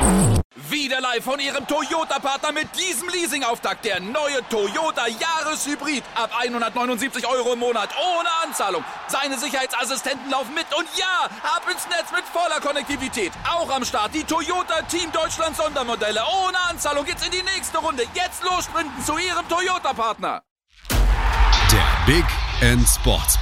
Wieder live von Ihrem Toyota-Partner mit diesem Leasing-Auftakt. Der neue Toyota Jahreshybrid. Ab 179 € im Monat. Ohne Anzahlung. Seine Sicherheitsassistenten laufen mit. Und ja, ab ins Netz mit voller Konnektivität. Auch am Start die Toyota Team Deutschland Sondermodelle. Ohne Anzahlung geht's in die nächste Runde. Jetzt los sprinten zu Ihrem Toyota-Partner. Der Big End Sports.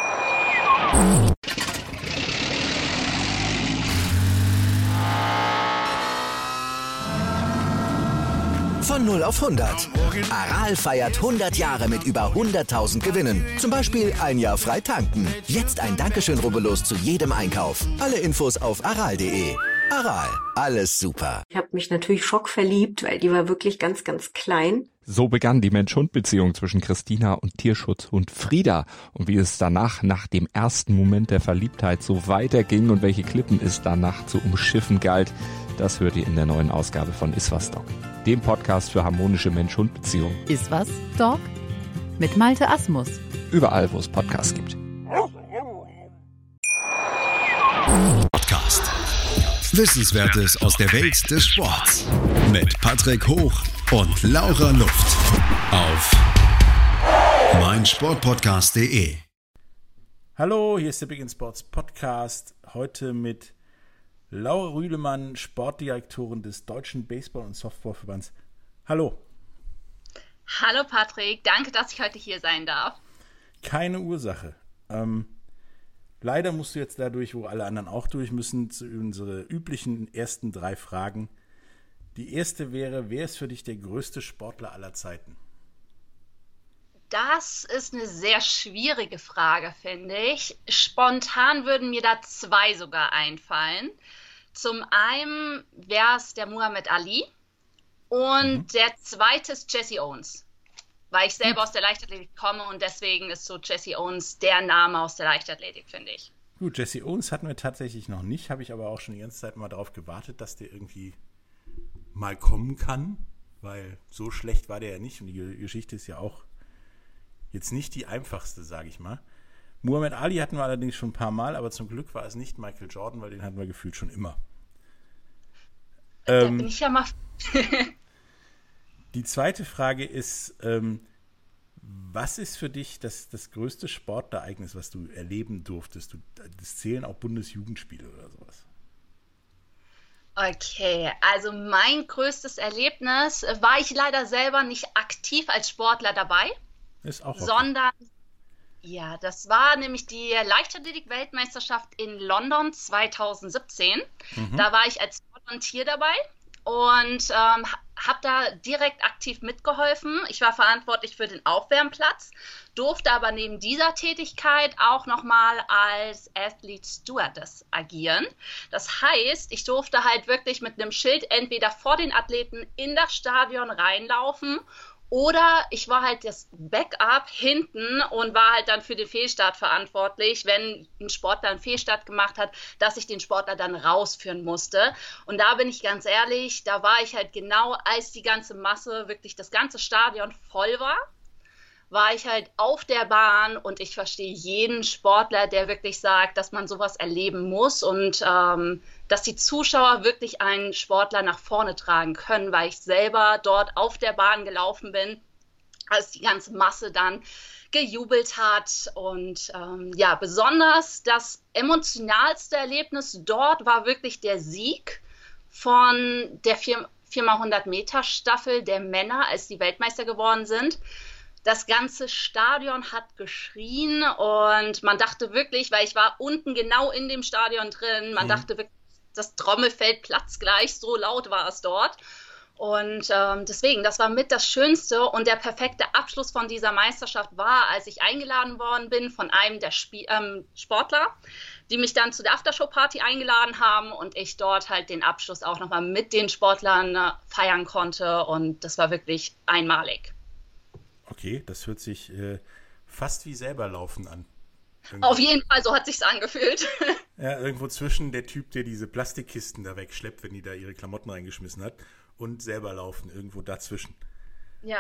Von 0 auf 100. Aral feiert 100 Jahre mit über 100.000 Gewinnen. Zum Beispiel ein Jahr frei tanken. Jetzt ein Dankeschön, rubbellos zu jedem Einkauf. Alle Infos auf aral.de. Aral, alles super. Ich habe mich natürlich schockverliebt, weil die war wirklich ganz, ganz klein. So begann die Mensch-Hund-Beziehung zwischen Christina und Tierschutzhund Frieda. Und wie es danach, nach dem ersten Moment der Verliebtheit, so weiterging und welche Klippen es danach zu umschiffen galt, das hört ihr in der neuen Ausgabe von Iswas Dog, dem Podcast für harmonische Mensch-Hund-Beziehungen. Iswas Dog mit Malte Asmus. Überall, wo es Podcasts gibt. Podcast. Wissenswertes aus der Welt des Sports. Mit Patrick Hoch und Laura Luft. Auf meinsportpodcast.de. Hallo, hier ist der Big End Sports Podcast. Heute mit Laura Rühlemann, Sportdirektorin des Deutschen Baseball- und Softballverbands. Hallo. Hallo Patrick, danke, dass ich heute hier sein darf. Keine Ursache. Leider musst du jetzt dadurch, wo alle anderen auch durch müssen, zu unsere üblichen ersten 3 Fragen. Die erste wäre, wer ist für dich der größte Sportler aller Zeiten? Das ist eine sehr schwierige Frage, finde ich. Spontan würden mir da 2 sogar einfallen. Zum einen wäre es der Muhammad Ali und der zweite ist Jesse Owens, weil ich selber aus der Leichtathletik komme und deswegen ist so Jesse Owens der Name aus der Leichtathletik, finde ich. Gut, Jesse Owens hatten wir tatsächlich noch nicht, habe ich aber auch schon die ganze Zeit mal darauf gewartet, dass der irgendwie mal kommen kann, weil so schlecht war der ja nicht und die Geschichte ist ja auch jetzt nicht die einfachste, sage ich mal. Muhammad Ali hatten wir allerdings schon ein paar Mal, aber zum Glück war es nicht Michael Jordan, weil den hatten wir gefühlt schon immer. Da bin ich ja mal... Die zweite Frage ist, was ist für dich das größte Sportereignis, was du erleben durftest? Das zählen auch Bundesjugendspiele oder sowas. Okay, also mein größtes Erlebnis war ich leider selber nicht aktiv als Sportler dabei, Ist auch okay. sondern ja, das war nämlich die Leichtathletik-Weltmeisterschaft in London 2017. Da war ich als Volontier dabei und habe da direkt aktiv mitgeholfen. Ich war verantwortlich für den Aufwärmplatz, durfte aber neben dieser Tätigkeit auch nochmal als Athlete Stewardess agieren. Das heißt, ich durfte halt wirklich mit einem Schild entweder vor den Athleten in das Stadion reinlaufen oder ich war halt das Backup hinten und war halt dann für den Fehlstart verantwortlich, wenn ein Sportler einen Fehlstart gemacht hat, dass ich den Sportler dann rausführen musste. Und da bin ich ganz ehrlich, da war ich halt genau, als die ganze Masse, wirklich das ganze Stadion voll war ich halt auf der Bahn und ich verstehe jeden Sportler, der wirklich sagt, dass man sowas erleben muss und dass die Zuschauer wirklich einen Sportler nach vorne tragen können, weil ich selber dort auf der Bahn gelaufen bin, als die ganze Masse dann gejubelt hat. Und ja, besonders das emotionalste Erlebnis dort war wirklich der Sieg von der 4x100 Meter Staffel der Männer, als die Weltmeister geworden sind. Das ganze Stadion hat geschrien und man dachte wirklich, weil ich war unten genau in dem Stadion drin, man dachte wirklich, das Trommelfell platzt gleich, so laut war es dort. Und deswegen, das war mit das Schönste und der perfekte Abschluss von dieser Meisterschaft war, als ich eingeladen worden bin von einem der Sportler, die mich dann zu der Aftershow-Party eingeladen haben und ich dort halt den Abschluss auch nochmal mit den Sportlern feiern konnte und das war wirklich einmalig. Okay, das hört sich fast wie selber laufen an. Auf jeden Fall, so hat sich's angefühlt. Ja, irgendwo zwischen der Typ, der diese Plastikkisten da wegschleppt, wenn die da ihre Klamotten reingeschmissen hat, und selber laufen, irgendwo dazwischen. Ja.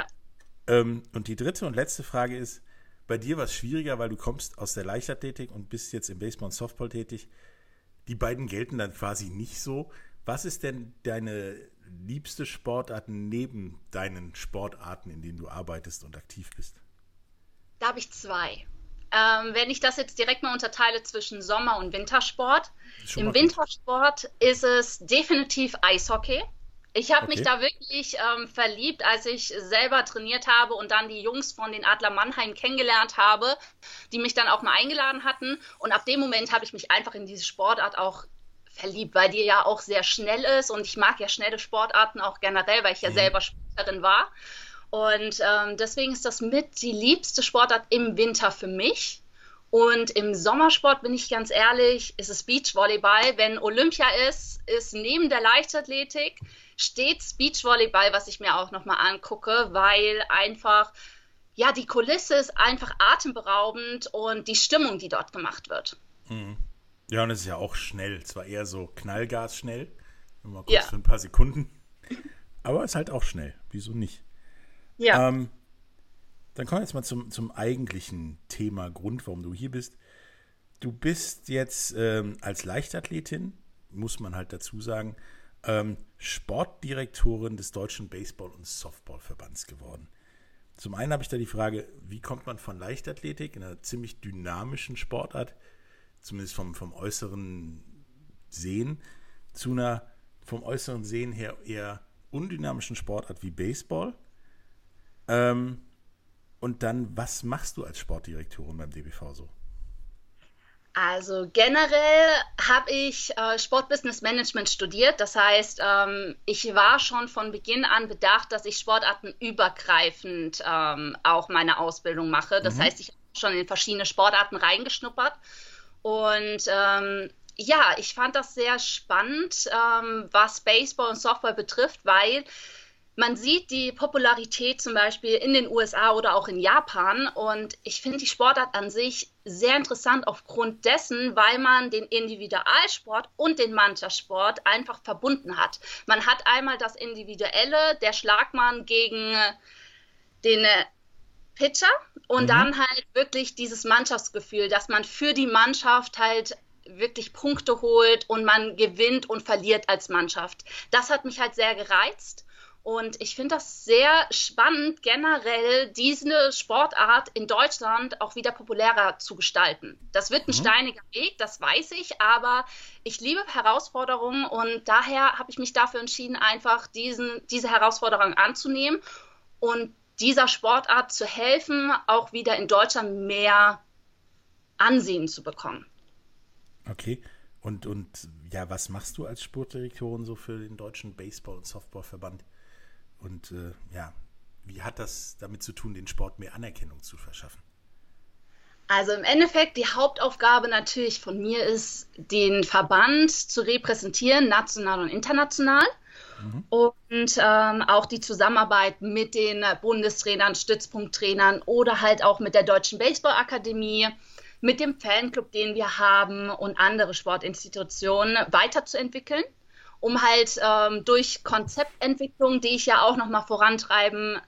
Und die dritte und letzte Frage ist, bei dir war es schwieriger, weil du kommst aus der Leichtathletik und bist jetzt im Baseball und Softball tätig. Die beiden gelten dann quasi nicht so. Was ist denn deine liebste Sportart neben deinen Sportarten, in denen du arbeitest und aktiv bist? Da habe ich zwei. Wenn ich das jetzt direkt mal unterteile zwischen Sommer- und Wintersport. Im Wintersport ist es definitiv Eishockey. Ich habe mich da wirklich verliebt, als ich selber trainiert habe und dann die Jungs von den Adler Mannheim kennengelernt habe, die mich dann auch mal eingeladen hatten. Und ab dem Moment habe ich mich einfach in diese Sportart auch verliebt, weil die ja auch sehr schnell ist. Und ich mag ja schnelle Sportarten auch generell, weil ich ja selber Sportlerin war. Und deswegen ist das mit die liebste Sportart im Winter für mich. Und im Sommersport, bin ich ganz ehrlich, ist es Beachvolleyball. Wenn Olympia ist neben der Leichtathletik stets Beachvolleyball, was ich mir auch nochmal angucke, weil einfach, ja, die Kulisse ist einfach atemberaubend und die Stimmung, die dort gemacht wird. Mhm. Ja, und es ist ja auch schnell. Zwar eher so Knallgas schnell, nur mal kurz für ein paar Sekunden, aber es ist halt auch schnell. Wieso nicht? Ja. Dann kommen wir jetzt mal zum eigentlichen Thema, Grund, warum du hier bist. Du bist jetzt als Leichtathletin, muss man halt dazu sagen, Sportdirektorin des Deutschen Baseball- und Softballverbands geworden. Zum einen habe ich da die Frage, wie kommt man von Leichtathletik, in einer ziemlich dynamischen Sportart, zumindest vom äußeren Sehen, zu einer vom äußeren Sehen her eher undynamischen Sportart wie Baseball? Und dann, was machst du als Sportdirektorin beim DBV so? Also generell habe ich Sportbusiness Management studiert. Das heißt, ich war schon von Beginn an bedacht, dass ich sportartenübergreifend auch meine Ausbildung mache. Das heißt, ich habe schon in verschiedene Sportarten reingeschnuppert. Und ja, ich fand das sehr spannend, was Baseball und Softball betrifft, weil man sieht die Popularität zum Beispiel in den USA oder auch in Japan und ich finde die Sportart an sich sehr interessant aufgrund dessen, weil man den Individualsport und den Mannschaftssport einfach verbunden hat. Man hat einmal das Individuelle, der Schlagmann gegen den Pitcher und dann halt wirklich dieses Mannschaftsgefühl, dass man für die Mannschaft halt wirklich Punkte holt und man gewinnt und verliert als Mannschaft. Das hat mich halt sehr gereizt. Und ich finde das sehr spannend, generell diese Sportart in Deutschland auch wieder populärer zu gestalten. Das wird ein steiniger Weg, das weiß ich, aber ich liebe Herausforderungen und daher habe ich mich dafür entschieden, einfach diese Herausforderung anzunehmen und dieser Sportart zu helfen, auch wieder in Deutschland mehr Ansehen zu bekommen. Okay. Und ja, was machst du als Sportdirektorin so für den Deutschen Baseball- und Softballverband? Und ja, wie hat das damit zu tun, den Sport mehr Anerkennung zu verschaffen? Also im Endeffekt, die Hauptaufgabe natürlich von mir ist, den Verband zu repräsentieren, national und international. Und auch die Zusammenarbeit mit den Bundestrainern, Stützpunkttrainern oder halt auch mit der Deutschen Baseballakademie, mit dem Fanclub, den wir haben und andere Sportinstitutionen weiterzuentwickeln, um halt durch Konzeptentwicklung, die ich ja auch nochmal vorantreiben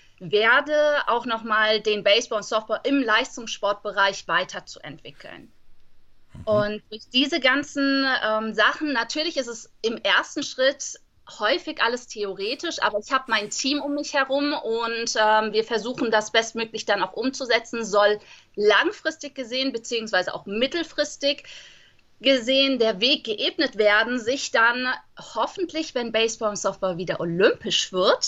werde, auch nochmal den Baseball und Softball im Leistungssportbereich weiterzuentwickeln. Und durch diese ganzen Sachen, natürlich ist es im ersten Schritt häufig alles theoretisch, aber ich habe mein Team um mich herum und wir versuchen das bestmöglich dann auch umzusetzen, soll langfristig gesehen, beziehungsweise auch mittelfristig gesehen der Weg geebnet werden, sich dann hoffentlich, wenn Baseball und Softball wieder olympisch wird,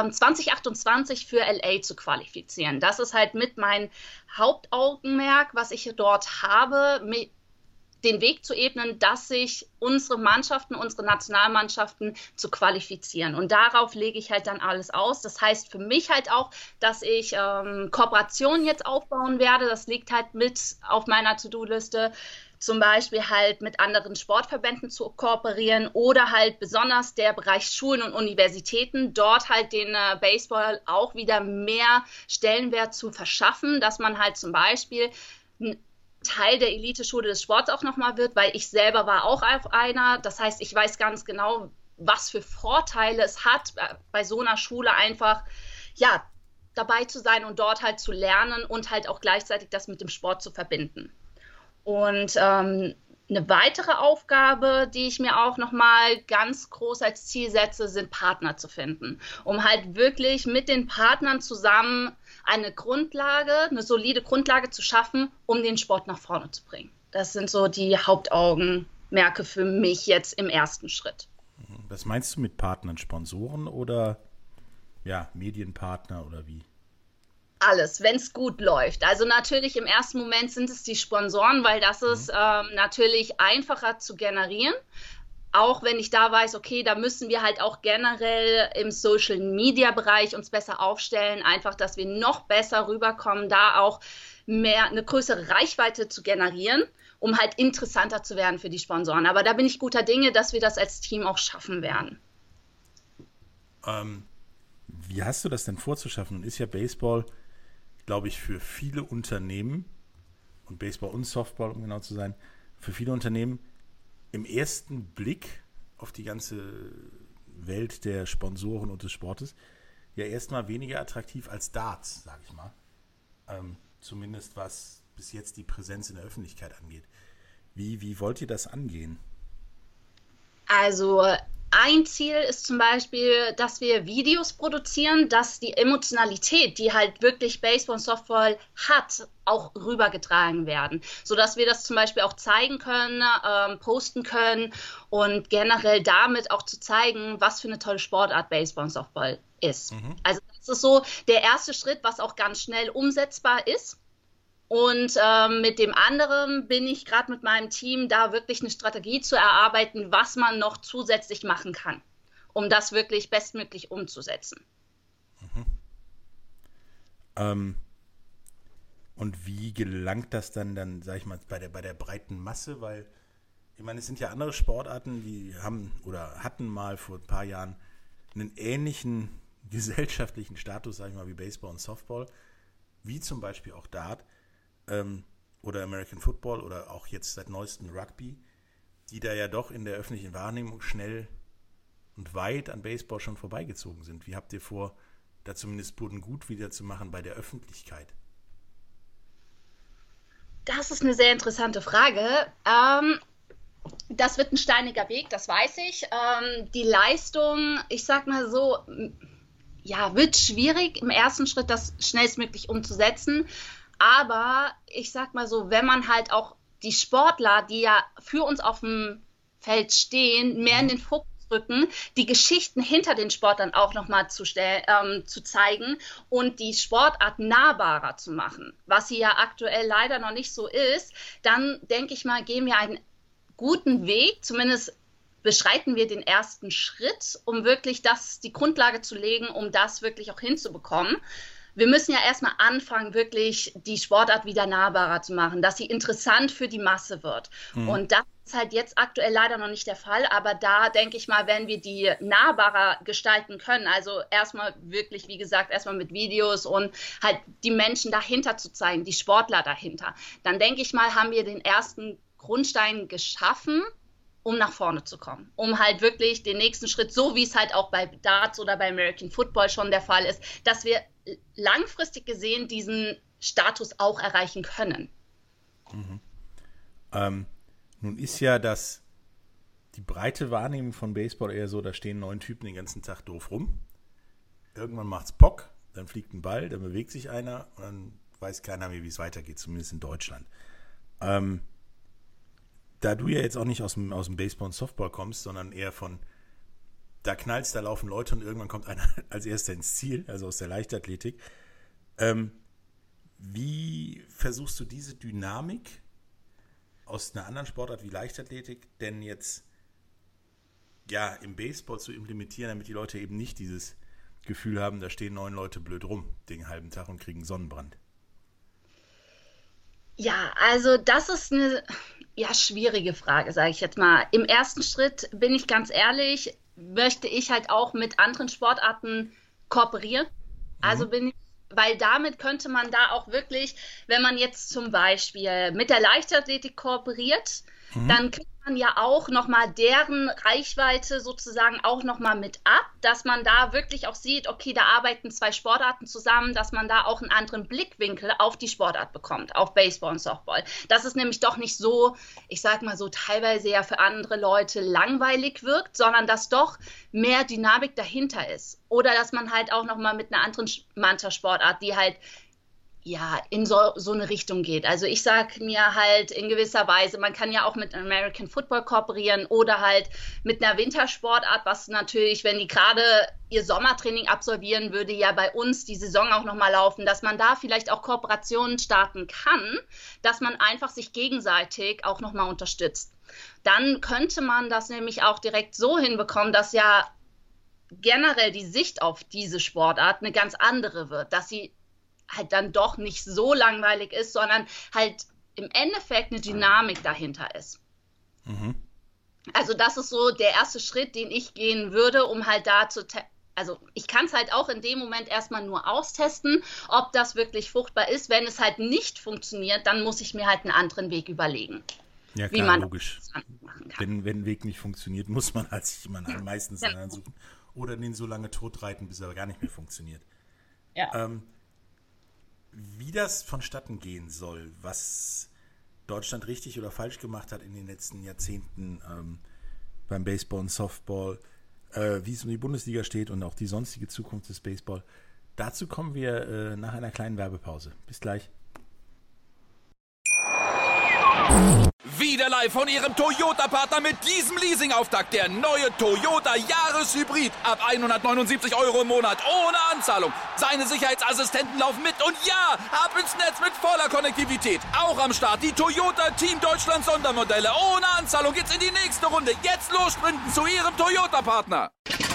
2028 für LA zu qualifizieren. Das ist halt mit mein Hauptaugenmerk, was ich dort habe, den Weg zu ebnen, dass sich unsere Mannschaften, unsere Nationalmannschaften zu qualifizieren. Und darauf lege ich halt dann alles aus. Das heißt für mich halt auch, dass ich Kooperationen jetzt aufbauen werde. Das liegt halt mit auf meiner To-Do-Liste. Zum Beispiel halt mit anderen Sportverbänden zu kooperieren oder halt besonders der Bereich Schulen und Universitäten, dort halt den Baseball auch wieder mehr Stellenwert zu verschaffen, dass man halt zum Beispiel Teil der Elite-Schule des Sports auch nochmal wird, weil ich selber war auch auf einer. Das heißt, ich weiß ganz genau, was für Vorteile es hat, bei so einer Schule einfach, ja, dabei zu sein und dort halt zu lernen und halt auch gleichzeitig das mit dem Sport zu verbinden. Und Eine weitere Aufgabe, die ich mir auch nochmal ganz groß als Ziel setze, sind Partner zu finden, um halt wirklich mit den Partnern zusammen eine solide Grundlage zu schaffen, um den Sport nach vorne zu bringen. Das sind so die Hauptaugenmerke für mich jetzt im ersten Schritt. Was meinst du mit Partnern? Sponsoren oder Medienpartner oder wie? Alles, wenn es gut läuft. Also natürlich im ersten Moment sind es die Sponsoren, weil das ist natürlich einfacher zu generieren. Auch wenn ich da weiß, okay, da müssen wir halt auch generell im Social-Media-Bereich uns besser aufstellen, einfach, dass wir noch besser rüberkommen, da auch eine größere Reichweite zu generieren, um halt interessanter zu werden für die Sponsoren. Aber da bin ich guter Dinge, dass wir das als Team auch schaffen werden. Wie hast du das denn vorzuschaffen? Und ist ja Baseball, glaube ich, für viele Unternehmen, und Baseball und Softball, um genau zu sein, für viele Unternehmen im ersten Blick auf die ganze Welt der Sponsoren und des Sportes ja erstmal weniger attraktiv als Darts, sage ich mal. Zumindest was bis jetzt die Präsenz in der Öffentlichkeit angeht. Wie wollt ihr das angehen? Also ein Ziel ist zum Beispiel, dass wir Videos produzieren, dass die Emotionalität, die halt wirklich Baseball und Softball hat, auch rübergetragen werden, sodass wir das zum Beispiel auch zeigen können, posten können und generell damit auch zu zeigen, was für eine tolle Sportart Baseball und Softball ist. Also das ist so der erste Schritt, was auch ganz schnell umsetzbar ist. Und mit dem anderen bin ich gerade mit meinem Team da wirklich eine Strategie zu erarbeiten, was man noch zusätzlich machen kann, um das wirklich bestmöglich umzusetzen. Und wie gelangt das dann, sag ich mal, bei der breiten Masse? Weil, ich meine, es sind ja andere Sportarten, die haben oder hatten mal vor ein paar Jahren einen ähnlichen gesellschaftlichen Status, sag ich mal, wie Baseball und Softball, wie zum Beispiel auch Dart. Oder American Football oder auch jetzt seit neuestem Rugby, die da ja doch in der öffentlichen Wahrnehmung schnell und weit an Baseball schon vorbeigezogen sind. Wie habt ihr vor, da zumindest Boden gut wieder zu machen bei der Öffentlichkeit? Das ist eine sehr interessante Frage. Das wird ein steiniger Weg, das weiß ich. Die Leistung, ich sag mal so, wird schwierig im ersten Schritt, das schnellstmöglich umzusetzen. Aber ich sag mal so, wenn man halt auch die Sportler, die ja für uns auf dem Feld stehen, mehr in den Fokus rücken, die Geschichten hinter den Sportlern auch nochmal zu zeigen und die Sportart nahbarer zu machen, was sie ja aktuell leider noch nicht so ist, dann denke ich mal, gehen wir einen guten Weg, zumindest beschreiten wir den ersten Schritt, um wirklich die Grundlage zu legen, um das wirklich auch hinzubekommen. Wir müssen ja erstmal anfangen, wirklich die Sportart wieder nahbarer zu machen, dass sie interessant für die Masse wird. Und das ist halt jetzt aktuell leider noch nicht der Fall, aber da denke ich mal, wenn wir die nahbarer gestalten können, also erstmal wirklich, wie gesagt, erstmal mit Videos und halt die Menschen dahinter zu zeigen, die Sportler dahinter, dann denke ich mal, haben wir den ersten Grundstein geschaffen, um nach vorne zu kommen, um halt wirklich den nächsten Schritt, so wie es halt auch bei Darts oder bei American Football schon der Fall ist, dass wir langfristig gesehen diesen Status auch erreichen können. Nun ist ja die breite Wahrnehmung von Baseball eher so, da stehen 9 Typen den ganzen Tag doof rum. Irgendwann macht's Pock, dann fliegt ein Ball, dann bewegt sich einer und dann weiß keiner mehr, wie es weitergeht, zumindest in Deutschland. Da du ja jetzt auch nicht aus dem Baseball und Softball kommst, sondern eher von da knallst, da laufen Leute und irgendwann kommt einer als erster ins Ziel, also aus der Leichtathletik. Wie versuchst du diese Dynamik aus einer anderen Sportart wie Leichtathletik denn jetzt im Baseball zu implementieren, damit die Leute eben nicht dieses Gefühl haben, da stehen 9 Leute blöd rum den halben Tag und kriegen Sonnenbrand? Ja, also das ist eine schwierige Frage, sage ich jetzt mal. Im ersten Schritt, bin ich ganz ehrlich, möchte ich halt auch mit anderen Sportarten kooperieren. Also weil damit könnte man da auch wirklich, wenn man jetzt zum Beispiel mit der Leichtathletik kooperiert, dann kriegt man ja auch nochmal deren Reichweite sozusagen auch nochmal mit ab, dass man da wirklich auch sieht, okay, da arbeiten zwei Sportarten zusammen, dass man da auch einen anderen Blickwinkel auf die Sportart bekommt, auf Baseball und Softball. Dass es nämlich doch nicht so, ich sag mal so, teilweise ja für andere Leute langweilig wirkt, sondern dass doch mehr Dynamik dahinter ist. Oder dass man halt auch nochmal mit einer anderen Manta-Sportart, die halt ja, in so eine Richtung geht. Also ich sage mir halt in gewisser Weise, man kann ja auch mit American Football kooperieren oder halt mit einer Wintersportart, was natürlich, wenn die gerade ihr Sommertraining absolvieren, würde ja bei uns die Saison auch nochmal laufen, dass man da vielleicht auch Kooperationen starten kann, dass man einfach sich gegenseitig auch nochmal unterstützt. Dann könnte man das nämlich auch direkt so hinbekommen, dass ja generell die Sicht auf diese Sportart eine ganz andere wird, dass sie halt dann doch nicht so langweilig ist, sondern halt im Endeffekt eine Dynamik dahinter ist. Also das ist so der erste Schritt, den ich gehen würde, um halt da also ich kann es halt auch in dem Moment erstmal nur austesten, ob das wirklich fruchtbar ist. Wenn es halt nicht funktioniert, dann muss ich mir halt einen anderen Weg überlegen. Ja, klar, wie man logisch. Das machen kann. Wenn ein Weg nicht funktioniert, muss man halt sich jemanden meistens suchen oder den so lange totreiten, bis er gar nicht mehr funktioniert. Ja. Wie das vonstatten gehen soll, was Deutschland richtig oder falsch gemacht hat in den letzten Jahrzehnten beim Baseball und Softball, wie es um die Bundesliga steht und auch die sonstige Zukunft des Baseball, dazu kommen wir nach einer kleinen Werbepause. Bis gleich. Wieder live von Ihrem Toyota-Partner mit diesem Leasing-Auftakt. Der neue Toyota Jahreshybrid. Ab 179 € im Monat. Ohne Anzahlung. Seine Sicherheitsassistenten laufen mit. Und ja, ab ins Netz mit voller Konnektivität. Auch am Start die Toyota Team Deutschland Sondermodelle. Ohne Anzahlung geht's in die nächste Runde. Jetzt los sprinten zu Ihrem Toyota-Partner.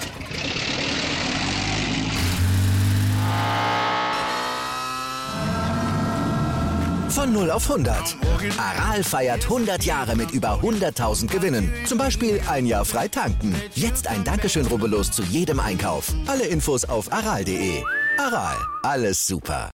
Von 0 auf 100. Aral feiert 100 Jahre mit über 100.000 Gewinnen. Zum Beispiel ein Jahr frei tanken. Jetzt ein Dankeschön, rubbellos zu jedem Einkauf. Alle Infos auf aral.de. Aral, alles super.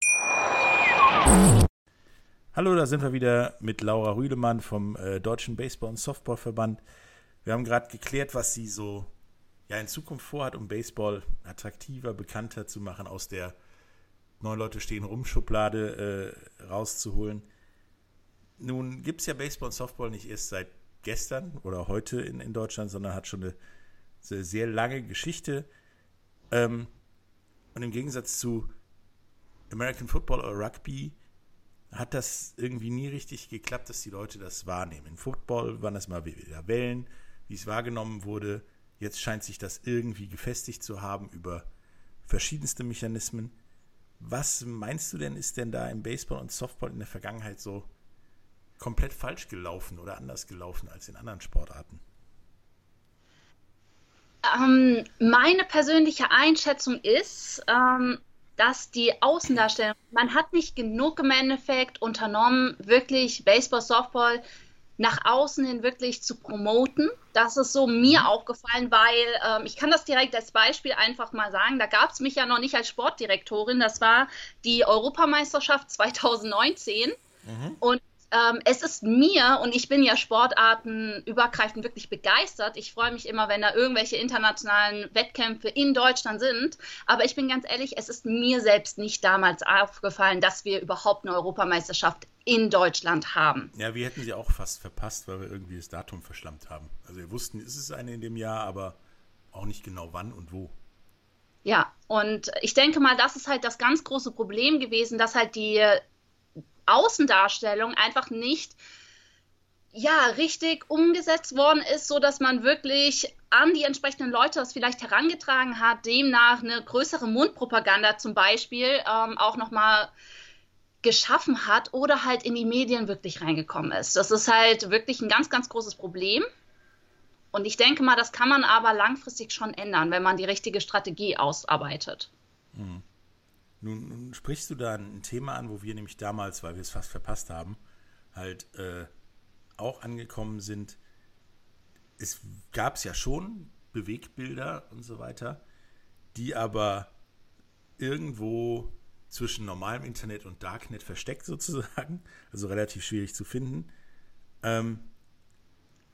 Hallo, da sind wir wieder mit Laura Rüdemann vom Deutschen Baseball- und Softballverband. Wir haben gerade geklärt, was sie so in Zukunft vorhat, um Baseball attraktiver, bekannter zu machen, aus der 9 Leute stehen rum, Schublade rauszuholen. Nun gibt es ja Baseball und Softball nicht erst seit gestern oder heute in Deutschland, sondern hat schon eine sehr lange Geschichte. Und im Gegensatz zu American Football oder Rugby hat das irgendwie nie richtig geklappt, dass die Leute das wahrnehmen. Im Football waren das mal wieder Wellen, wie es wahrgenommen wurde. Jetzt scheint sich das irgendwie gefestigt zu haben über verschiedenste Mechanismen. Was meinst du denn, ist denn da im Baseball und Softball in der Vergangenheit so komplett falsch gelaufen oder anders gelaufen als in anderen Sportarten? Meine persönliche Einschätzung ist, dass die Außendarstellung, man hat nicht genug im Endeffekt unternommen, wirklich Baseball, Softball nach außen hin wirklich zu promoten. Das ist so mir aufgefallen, weil ich kann das direkt als Beispiel einfach mal sagen, da gab es mich ja noch nicht als Sportdirektorin, das war die Europameisterschaft 2019 und es ist mir, und ich bin ja sportartenübergreifend wirklich begeistert, ich freue mich immer, wenn da irgendwelche internationalen Wettkämpfe in Deutschland sind, aber ich bin ganz ehrlich, es ist mir selbst nicht damals aufgefallen, dass wir überhaupt eine Europameisterschaft in Deutschland haben. Ja, wir hätten sie auch fast verpasst, weil wir irgendwie das Datum verschlammt haben. Also wir wussten, ist es eine in dem Jahr, aber auch nicht genau wann und wo. Ja, und ich denke mal, das ist halt das ganz große Problem gewesen, dass halt die Außendarstellung einfach nicht richtig umgesetzt worden ist, so dass man wirklich an die entsprechenden Leute das vielleicht herangetragen hat, demnach eine größere Mundpropaganda zum Beispiel auch nochmal geschaffen hat oder halt in die Medien wirklich reingekommen ist. Das ist halt wirklich ein ganz, ganz großes Problem. Und ich denke mal, das kann man aber langfristig schon ändern, wenn man die richtige Strategie ausarbeitet. Mhm. Nun sprichst du da ein Thema an, wo wir nämlich damals, weil wir es fast verpasst haben, halt auch angekommen sind. Es gab ja schon Bewegbilder und so weiter, die aber irgendwo zwischen normalem Internet und Darknet versteckt sozusagen, also relativ schwierig zu finden.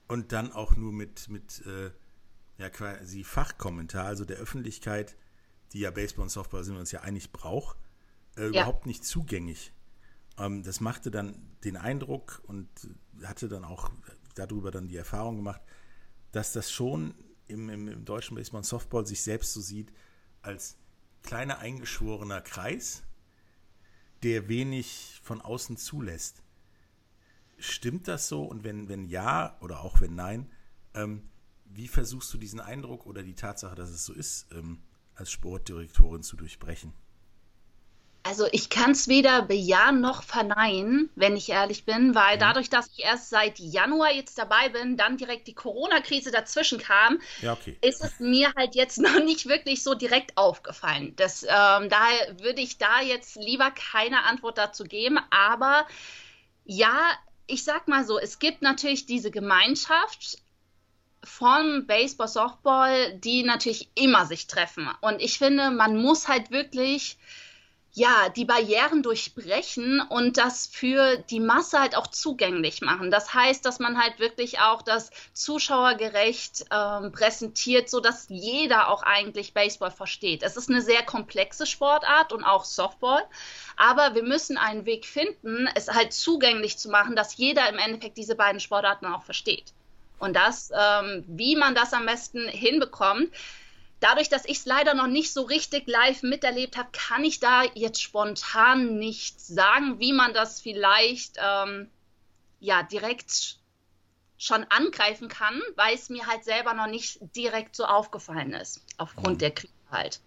und dann auch nur mit quasi Fachkommentar, also der Öffentlichkeit, die ja Baseball und Softball sind wir uns ja einig braucht, überhaupt nicht zugänglich. Das machte dann den Eindruck und hatte dann auch darüber dann die Erfahrung gemacht, dass das schon im deutschen Baseball und Softball sich selbst so sieht als kleiner eingeschworener Kreis, der wenig von außen zulässt. Stimmt das so? Und wenn ja oder auch wenn nein, wie versuchst du diesen Eindruck oder die Tatsache, dass es so ist, als Sportdirektorin zu durchbrechen? Also ich kann es weder bejahen noch verneinen, wenn ich ehrlich bin, weil dadurch, dass ich erst seit Januar jetzt dabei bin, dann direkt die Corona-Krise dazwischen kam, ist es mir halt jetzt noch nicht wirklich so direkt aufgefallen. Daher würde ich da jetzt lieber keine Antwort dazu geben. Aber ja, ich sag mal so, es gibt natürlich diese Gemeinschaft von Baseball, Softball, die natürlich immer sich treffen. Und ich finde, man muss halt wirklich die Barrieren durchbrechen und das für die Masse halt auch zugänglich machen. Das heißt, dass man halt wirklich auch das zuschauergerecht präsentiert, sodass jeder auch eigentlich Baseball versteht. Es ist eine sehr komplexe Sportart und auch Softball, aber wir müssen einen Weg finden, es halt zugänglich zu machen, dass jeder im Endeffekt diese beiden Sportarten auch versteht. Und das, wie man das am besten hinbekommt, dadurch, dass ich es leider noch nicht so richtig live miterlebt habe, kann ich da jetzt spontan nicht sagen, wie man das vielleicht direkt schon angreifen kann, weil es mir halt selber noch nicht direkt so aufgefallen ist, aufgrund der Krise halt.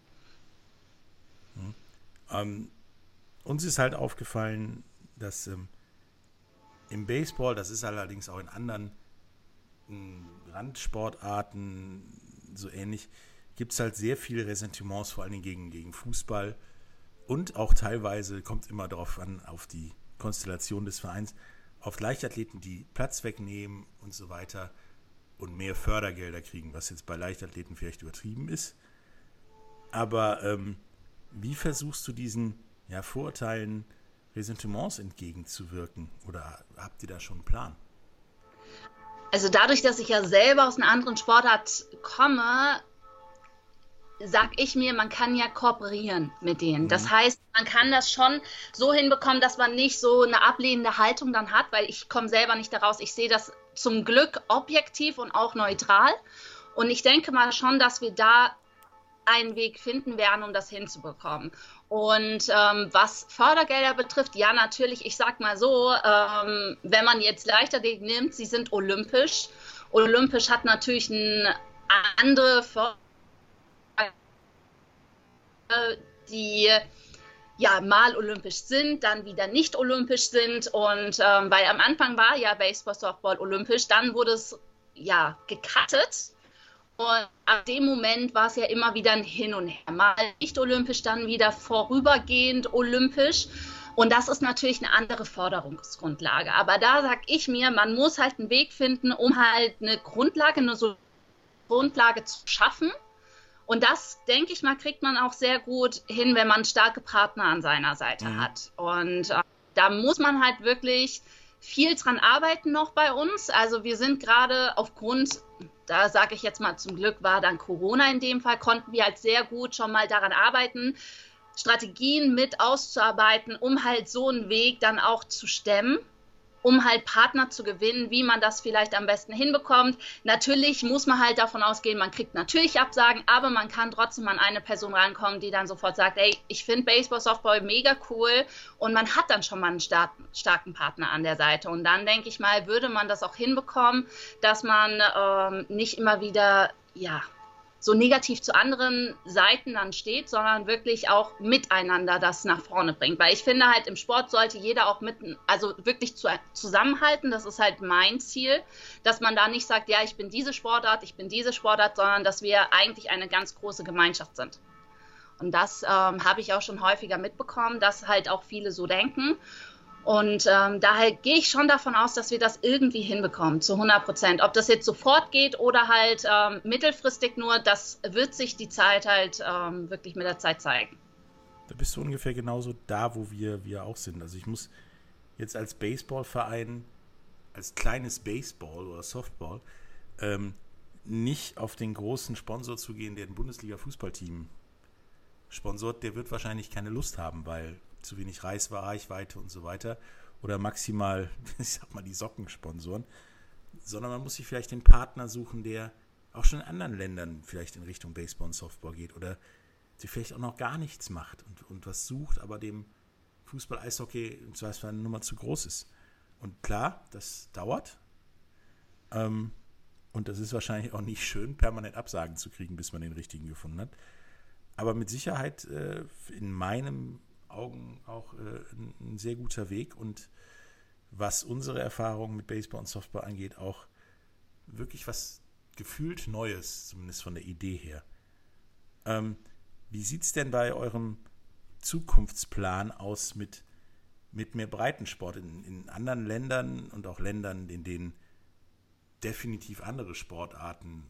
Uns ist halt aufgefallen, dass im Baseball, das ist allerdings auch in anderen Randsportarten so ähnlich, gibt es halt sehr viele Ressentiments, vor allen Dingen gegen Fußball und auch teilweise, kommt immer darauf an, auf die Konstellation des Vereins, auf Leichtathleten, die Platz wegnehmen und so weiter und mehr Fördergelder kriegen, was jetzt bei Leichtathleten vielleicht übertrieben ist. Aber wie versuchst du diesen Vorurteilen, Ressentiments entgegenzuwirken? Oder habt ihr da schon einen Plan? Also dadurch, dass ich ja selber aus einer anderen Sportart komme, sag ich mir, man kann ja kooperieren mit denen. Das heißt, man kann das schon so hinbekommen, dass man nicht so eine ablehnende Haltung dann hat, weil ich komme selber nicht daraus. Ich sehe das zum Glück objektiv und auch neutral. Und ich denke mal schon, dass wir da einen Weg finden werden, um das hinzubekommen. Und was Fördergelder betrifft, ja natürlich, ich sag mal so, wenn man jetzt Leichtathletik nimmt, sie sind olympisch. Olympisch hat natürlich eine andere Fördergelder, die mal olympisch sind, dann wieder nicht olympisch sind und weil am Anfang war ja Baseball, Softball olympisch, dann wurde es gecuttet und ab dem Moment war es ja immer wieder ein Hin und Her, mal nicht olympisch, dann wieder vorübergehend olympisch und das ist natürlich eine andere Förderungsgrundlage, aber da sag ich mir, man muss halt einen Weg finden, um halt eine Grundlage zu schaffen. Und das, denke ich mal, kriegt man auch sehr gut hin, wenn man starke Partner an seiner Seite hat. Und da muss man halt wirklich viel dran arbeiten noch bei uns. Also wir sind gerade aufgrund, da sage ich jetzt mal zum Glück, war dann Corona in dem Fall, konnten wir halt sehr gut schon mal daran arbeiten, Strategien mit auszuarbeiten, um halt so einen Weg dann auch zu stemmen, um halt Partner zu gewinnen, wie man das vielleicht am besten hinbekommt. Natürlich muss man halt davon ausgehen, man kriegt natürlich Absagen, aber man kann trotzdem an eine Person rankommen, die dann sofort sagt, ey, ich finde Baseball, Softball mega cool und man hat dann schon mal einen starken Partner an der Seite. Und dann, denke ich mal, würde man das auch hinbekommen, dass man nicht immer wieder, so negativ zu anderen Seiten dann steht, sondern wirklich auch miteinander das nach vorne bringt. Weil ich finde halt, im Sport sollte jeder auch wirklich zusammenhalten. Das ist halt mein Ziel, dass man da nicht sagt, ja, ich bin diese Sportart, sondern dass wir eigentlich eine ganz große Gemeinschaft sind. Und das habe ich auch schon häufiger mitbekommen, dass halt auch viele so denken. Und daher gehe ich schon davon aus, dass wir das irgendwie hinbekommen, zu 100%. Ob das jetzt sofort geht oder halt mittelfristig nur, das wird sich die Zeit halt wirklich mit der Zeit zeigen. Da bist du ungefähr genauso da, wo wir auch sind. Also ich muss jetzt als Baseballverein als kleines Baseball oder Softball nicht auf den großen Sponsor zu gehen, der ein Bundesliga-Fußballteam sponsort, der wird wahrscheinlich keine Lust haben, weil zu wenig Reichweite und so weiter oder maximal, ich sag mal, die Socken sponsoren, sondern man muss sich vielleicht den Partner suchen, der auch schon in anderen Ländern vielleicht in Richtung Baseball und Softball geht oder der vielleicht auch noch gar nichts macht und was sucht, aber dem Fußball, Eishockey im Zweifelsfall eine Nummer zu groß ist. Und klar, das dauert. Und das ist wahrscheinlich auch nicht schön, permanent Absagen zu kriegen, bis man den richtigen gefunden hat. Aber mit Sicherheit in meinen Augen auch ein sehr guter Weg und was unsere Erfahrungen mit Baseball und Softball angeht, auch wirklich was gefühlt Neues, zumindest von der Idee her. Wie sieht es denn bei eurem Zukunftsplan aus mit mehr Breitensport in anderen Ländern und auch Ländern, in denen definitiv andere Sportarten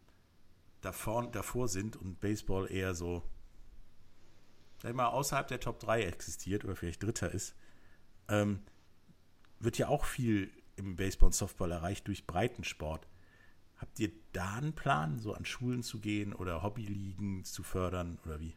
davor sind und Baseball eher so, sag ich mal, außerhalb der Top 3 existiert oder vielleicht Dritter ist, wird ja auch viel im Baseball und Softball erreicht durch Breitensport. Habt ihr da einen Plan, so an Schulen zu gehen oder Hobbyligen zu fördern oder wie?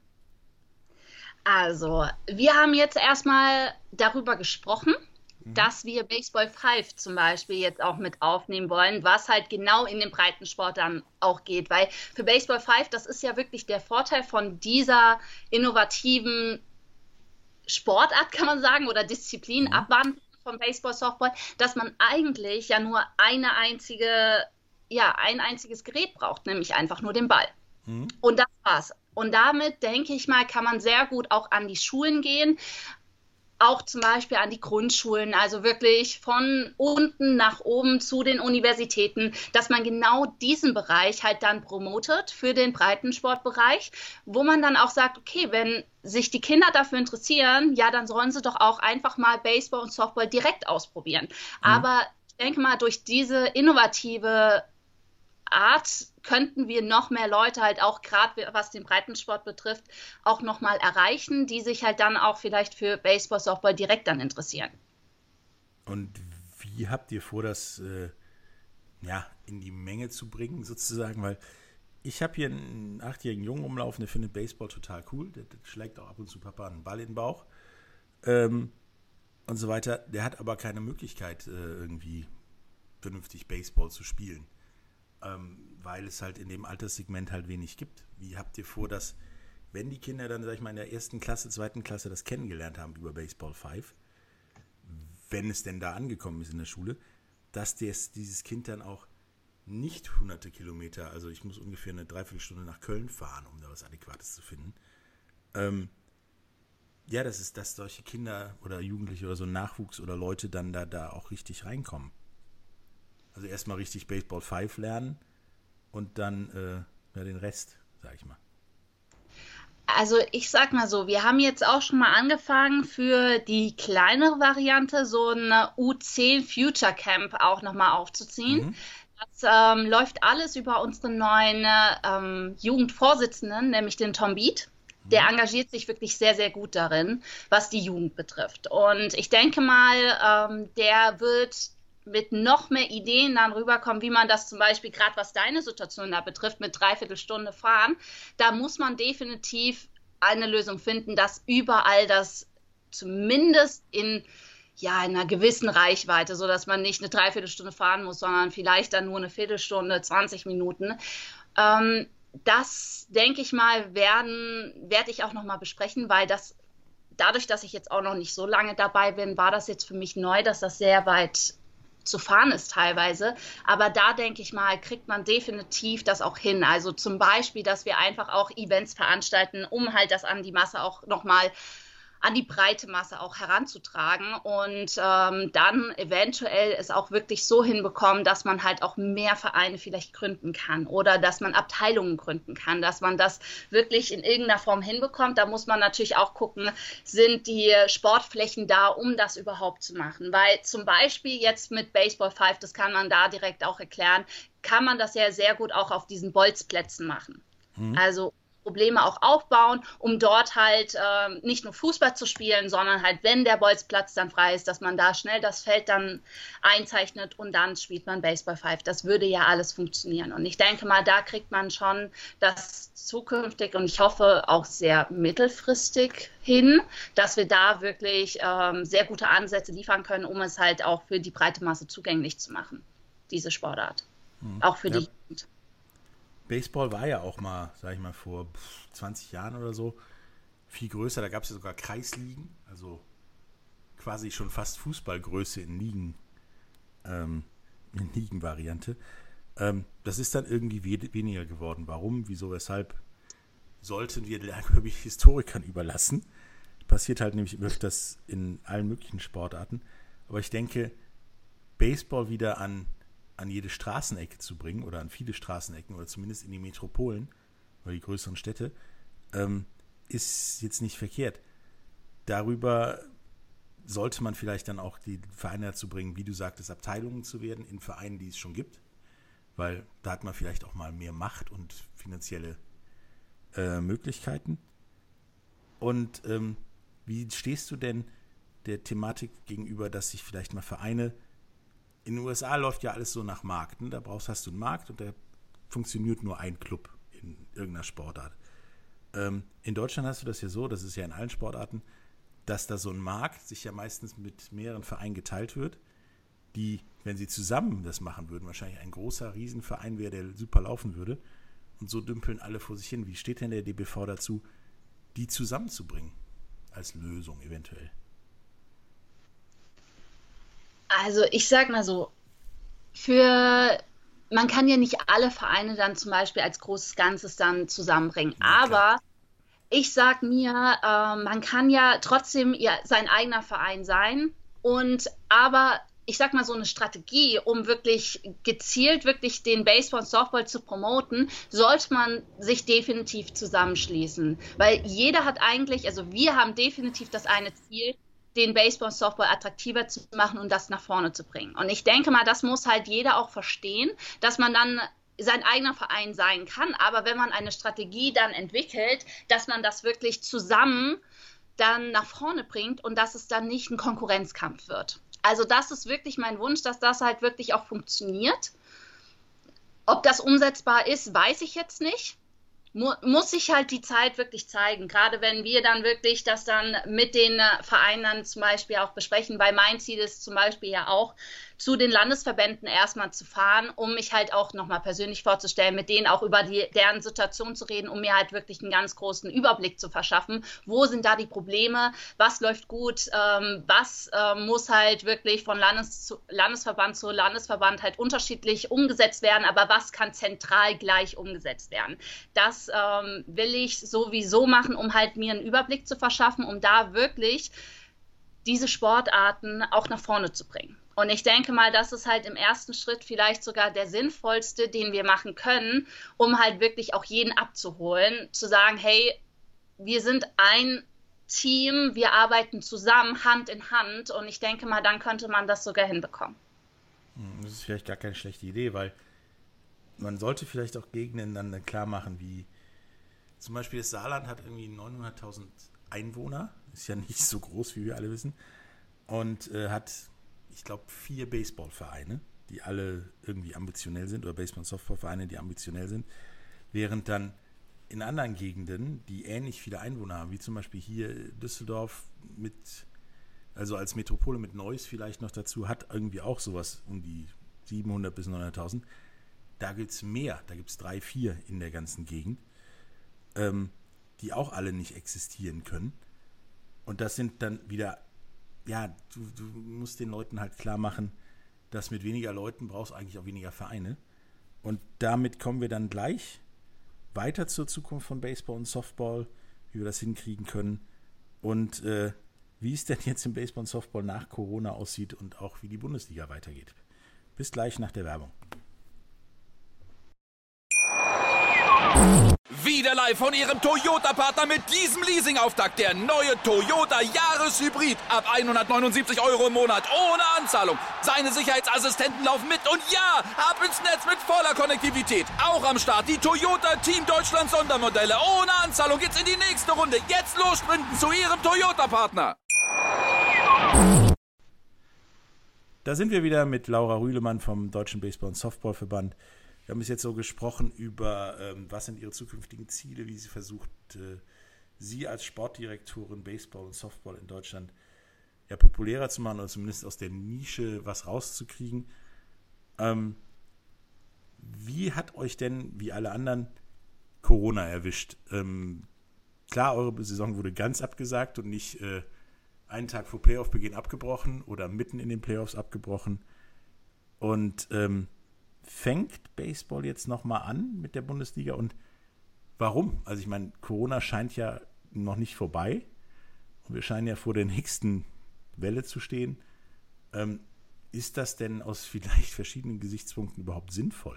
Also, wir haben jetzt erstmal darüber gesprochen, dass wir Baseball 5 zum Beispiel jetzt auch mit aufnehmen wollen, was halt genau in den Breitensport dann auch geht, weil für Baseball 5, das ist ja wirklich der Vorteil von dieser innovativen Sportart, kann man sagen, oder Disziplin, Abwandlung von Baseball, Softball, dass man eigentlich ja nur ein einziges Gerät braucht, nämlich einfach nur den Ball. Und das war's. Und damit, denke ich mal, kann man sehr gut auch an die Schulen gehen, auch zum Beispiel an die Grundschulen, also wirklich von unten nach oben zu den Universitäten, dass man genau diesen Bereich halt dann promotet für den Breitensportbereich, wo man dann auch sagt, okay, wenn sich die Kinder dafür interessieren, ja, dann sollen sie doch auch einfach mal Baseball und Softball direkt ausprobieren. Aber ich denke mal, durch diese innovative Art könnten wir noch mehr Leute halt auch, gerade was den Breitensport betrifft, auch nochmal erreichen, die sich halt dann auch vielleicht für Baseball, Softball direkt dann interessieren. Und wie habt ihr vor, das in die Menge zu bringen, sozusagen? Weil ich habe hier einen 8-jährigen Jungen rumlaufen, der findet Baseball total cool, der schlägt auch ab und zu Papa einen Ball in den Bauch und so weiter. Der hat aber keine Möglichkeit, irgendwie vernünftig Baseball zu spielen. Weil es halt in dem Alterssegment halt wenig gibt. Wie habt ihr vor, dass, wenn die Kinder dann, sag ich mal, in der 1. Klasse, 2. Klasse das kennengelernt haben über Baseball 5, wenn es denn da angekommen ist in der Schule, dass dieses Kind dann auch nicht hunderte Kilometer, also ich muss ungefähr eine Dreiviertelstunde nach Köln fahren, um da was Adäquates zu finden. Dass solche Kinder oder Jugendliche oder so Nachwuchs oder Leute dann da auch richtig reinkommen. Also erstmal richtig Baseball 5 lernen und dann den Rest, sag ich mal. Also ich sag mal so, wir haben jetzt auch schon mal angefangen für die kleinere Variante so ein U10 Future Camp auch nochmal aufzuziehen. Das läuft alles über unseren neuen Jugendvorsitzenden, nämlich den Tom Beat. Der engagiert sich wirklich sehr, sehr gut darin, was die Jugend betrifft. Und ich denke mal, der wird mit noch mehr Ideen dann rüberkommen, wie man das zum Beispiel, gerade was deine Situation da betrifft, mit 3/4 Stunde fahren, da muss man definitiv eine Lösung finden, dass überall das zumindest in einer gewissen Reichweite, sodass man nicht eine 3/4 Stunde fahren muss, sondern vielleicht dann nur eine Viertelstunde, 20 Minuten. Das, denke ich mal, werde ich auch nochmal besprechen, weil dadurch, dass ich jetzt auch noch nicht so lange dabei bin, war das jetzt für mich neu, dass das sehr weit zu fahren ist teilweise, aber da denke ich mal, kriegt man definitiv das auch hin. Also zum Beispiel, dass wir einfach auch Events veranstalten, um halt das an die Masse auch nochmal, an die breite Masse auch heranzutragen und dann eventuell es auch wirklich so hinbekommen, dass man halt auch mehr Vereine vielleicht gründen kann oder dass man Abteilungen gründen kann, dass man das wirklich in irgendeiner Form hinbekommt. Da muss man natürlich auch gucken, sind die Sportflächen da, um das überhaupt zu machen, weil zum Beispiel jetzt mit Baseball 5, das kann man da direkt auch erklären, kann man das ja sehr gut auch auf diesen Bolzplätzen machen. Also Probleme auch aufbauen, um dort halt nicht nur Fußball zu spielen, sondern halt, wenn der Bolzplatz dann frei ist, dass man da schnell das Feld dann einzeichnet und dann spielt man Baseball 5. Das würde ja alles funktionieren. Und ich denke mal, da kriegt man schon das zukünftig und ich hoffe auch sehr mittelfristig hin, dass wir da wirklich sehr gute Ansätze liefern können, um es halt auch für die breite Masse zugänglich zu machen, diese Sportart. Auch für die Jugend. Baseball war ja auch mal, sag ich mal, vor 20 Jahren oder so viel größer. Da gab es ja sogar Kreisligen, also quasi schon fast Fußballgröße in Ligenvariante. Das ist dann irgendwie weniger geworden. Warum, wieso, weshalb, sollten wir, glaube ich, Historikern überlassen. Passiert halt nämlich öfters in allen möglichen Sportarten. Aber ich denke, Baseball wieder an jede Straßenecke zu bringen oder an viele Straßenecken oder zumindest in die Metropolen oder die größeren Städte, ist jetzt nicht verkehrt. Darüber sollte man vielleicht dann auch die Vereine dazu bringen, wie du sagtest, Abteilungen zu werden in Vereinen, die es schon gibt, weil da hat man vielleicht auch mal mehr Macht und finanzielle Möglichkeiten. Und wie stehst du denn der Thematik gegenüber, dass sich vielleicht mal Vereine, in den USA läuft ja alles so nach Markt, ne? Da hast du einen Markt und da funktioniert nur ein Club in irgendeiner Sportart. In Deutschland hast du das ja so, das ist ja in allen Sportarten, dass da so ein Markt sich ja meistens mit mehreren Vereinen geteilt wird, die, wenn sie zusammen das machen würden, wahrscheinlich ein großer Riesenverein wäre, der super laufen würde. Und so dümpeln alle vor sich hin. Wie steht denn der DBV dazu, die zusammenzubringen als Lösung eventuell? Also ich sag mal so, man kann ja nicht alle Vereine dann zum Beispiel als großes Ganzes dann zusammenbringen, aber ich sag mir, man kann ja trotzdem sein eigener Verein sein aber ich sag mal so eine Strategie, um wirklich gezielt wirklich den Baseball und Softball zu promoten, sollte man sich definitiv zusammenschließen, weil jeder hat eigentlich, also wir haben definitiv das eine Ziel, den Baseball und Softball attraktiver zu machen und das nach vorne zu bringen. Und ich denke mal, das muss halt jeder auch verstehen, dass man dann sein eigener Verein sein kann, aber wenn man eine Strategie dann entwickelt, dass man das wirklich zusammen dann nach vorne bringt und dass es dann nicht ein Konkurrenzkampf wird. Also das ist wirklich mein Wunsch, dass das halt wirklich auch funktioniert. Ob das umsetzbar ist, weiß ich jetzt nicht. Muss sich halt die Zeit wirklich zeigen, gerade wenn wir dann wirklich das dann mit den Vereinen dann zum Beispiel auch besprechen, weil mein Ziel ist zum Beispiel ja auch, zu den Landesverbänden erstmal zu fahren, um mich halt auch nochmal persönlich vorzustellen, mit denen auch über deren Situation zu reden, um mir halt wirklich einen ganz großen Überblick zu verschaffen. Wo sind da die Probleme? Was läuft gut? Was muss halt wirklich von Landesverband zu Landesverband halt unterschiedlich umgesetzt werden? Aber was kann zentral gleich umgesetzt werden? Das will ich sowieso machen, um halt mir einen Überblick zu verschaffen, um da wirklich diese Sportarten auch nach vorne zu bringen. Und ich denke mal, das ist halt im ersten Schritt vielleicht sogar der sinnvollste, den wir machen können, um halt wirklich auch jeden abzuholen, zu sagen, hey, wir sind ein Team, wir arbeiten zusammen, Hand in Hand und ich denke mal, dann könnte man das sogar hinbekommen. Das ist vielleicht gar keine schlechte Idee, weil man sollte vielleicht auch Gegenden dann klar machen, wie zum Beispiel das Saarland hat irgendwie 900.000 Einwohner, ist ja nicht so groß, wie wir alle wissen, und hat, ich glaube, 4 Baseballvereine, die alle irgendwie ambitionell sind, oder Baseball- und Softballvereine, die ambitionell sind, während dann in anderen Gegenden, die ähnlich viele Einwohner haben, wie zum Beispiel hier Düsseldorf also als Metropole mit Neuss vielleicht noch dazu, hat irgendwie auch sowas um die 700 bis 900.000. Da gibt es mehr, da gibt es 3, 4 in der ganzen Gegend, die auch alle nicht existieren können. Und das sind dann wieder, ja, du musst den Leuten halt klar machen, dass mit weniger Leuten brauchst du eigentlich auch weniger Vereine. Und damit kommen wir dann gleich weiter zur Zukunft von Baseball und Softball, wie wir das hinkriegen können und wie es denn jetzt im Baseball und Softball nach Corona aussieht und auch wie die Bundesliga weitergeht. Bis gleich nach der Werbung. Wieder live von Ihrem Toyota-Partner mit diesem Leasing-Auftakt. Der neue Toyota Jahreshybrid. Ab 179 € im Monat. Ohne Anzahlung. Seine Sicherheitsassistenten laufen mit. Und ja, ab ins Netz mit voller Konnektivität. Auch am Start die Toyota Team Deutschland Sondermodelle. Ohne Anzahlung geht's in die nächste Runde. Jetzt los sprinten zu Ihrem Toyota-Partner. Da sind wir wieder mit Laura Rühlemann vom Deutschen Baseball- und Softballverband. Wir haben bis jetzt so gesprochen über, was sind ihre zukünftigen Ziele, wie sie versucht, sie als Sportdirektorin Baseball und Softball in Deutschland ja populärer zu machen oder zumindest aus der Nische was rauszukriegen. Wie hat euch denn, wie alle anderen, Corona erwischt? Klar, eure Saison wurde ganz abgesagt und nicht einen Tag vor Playoff-Beginn abgebrochen oder mitten in den Playoffs abgebrochen. Und fängt Baseball jetzt nochmal an mit der Bundesliga und warum? Also ich meine, Corona scheint ja noch nicht vorbei und wir scheinen ja vor der nächsten Welle zu stehen. Ist das denn aus vielleicht verschiedenen Gesichtspunkten überhaupt sinnvoll?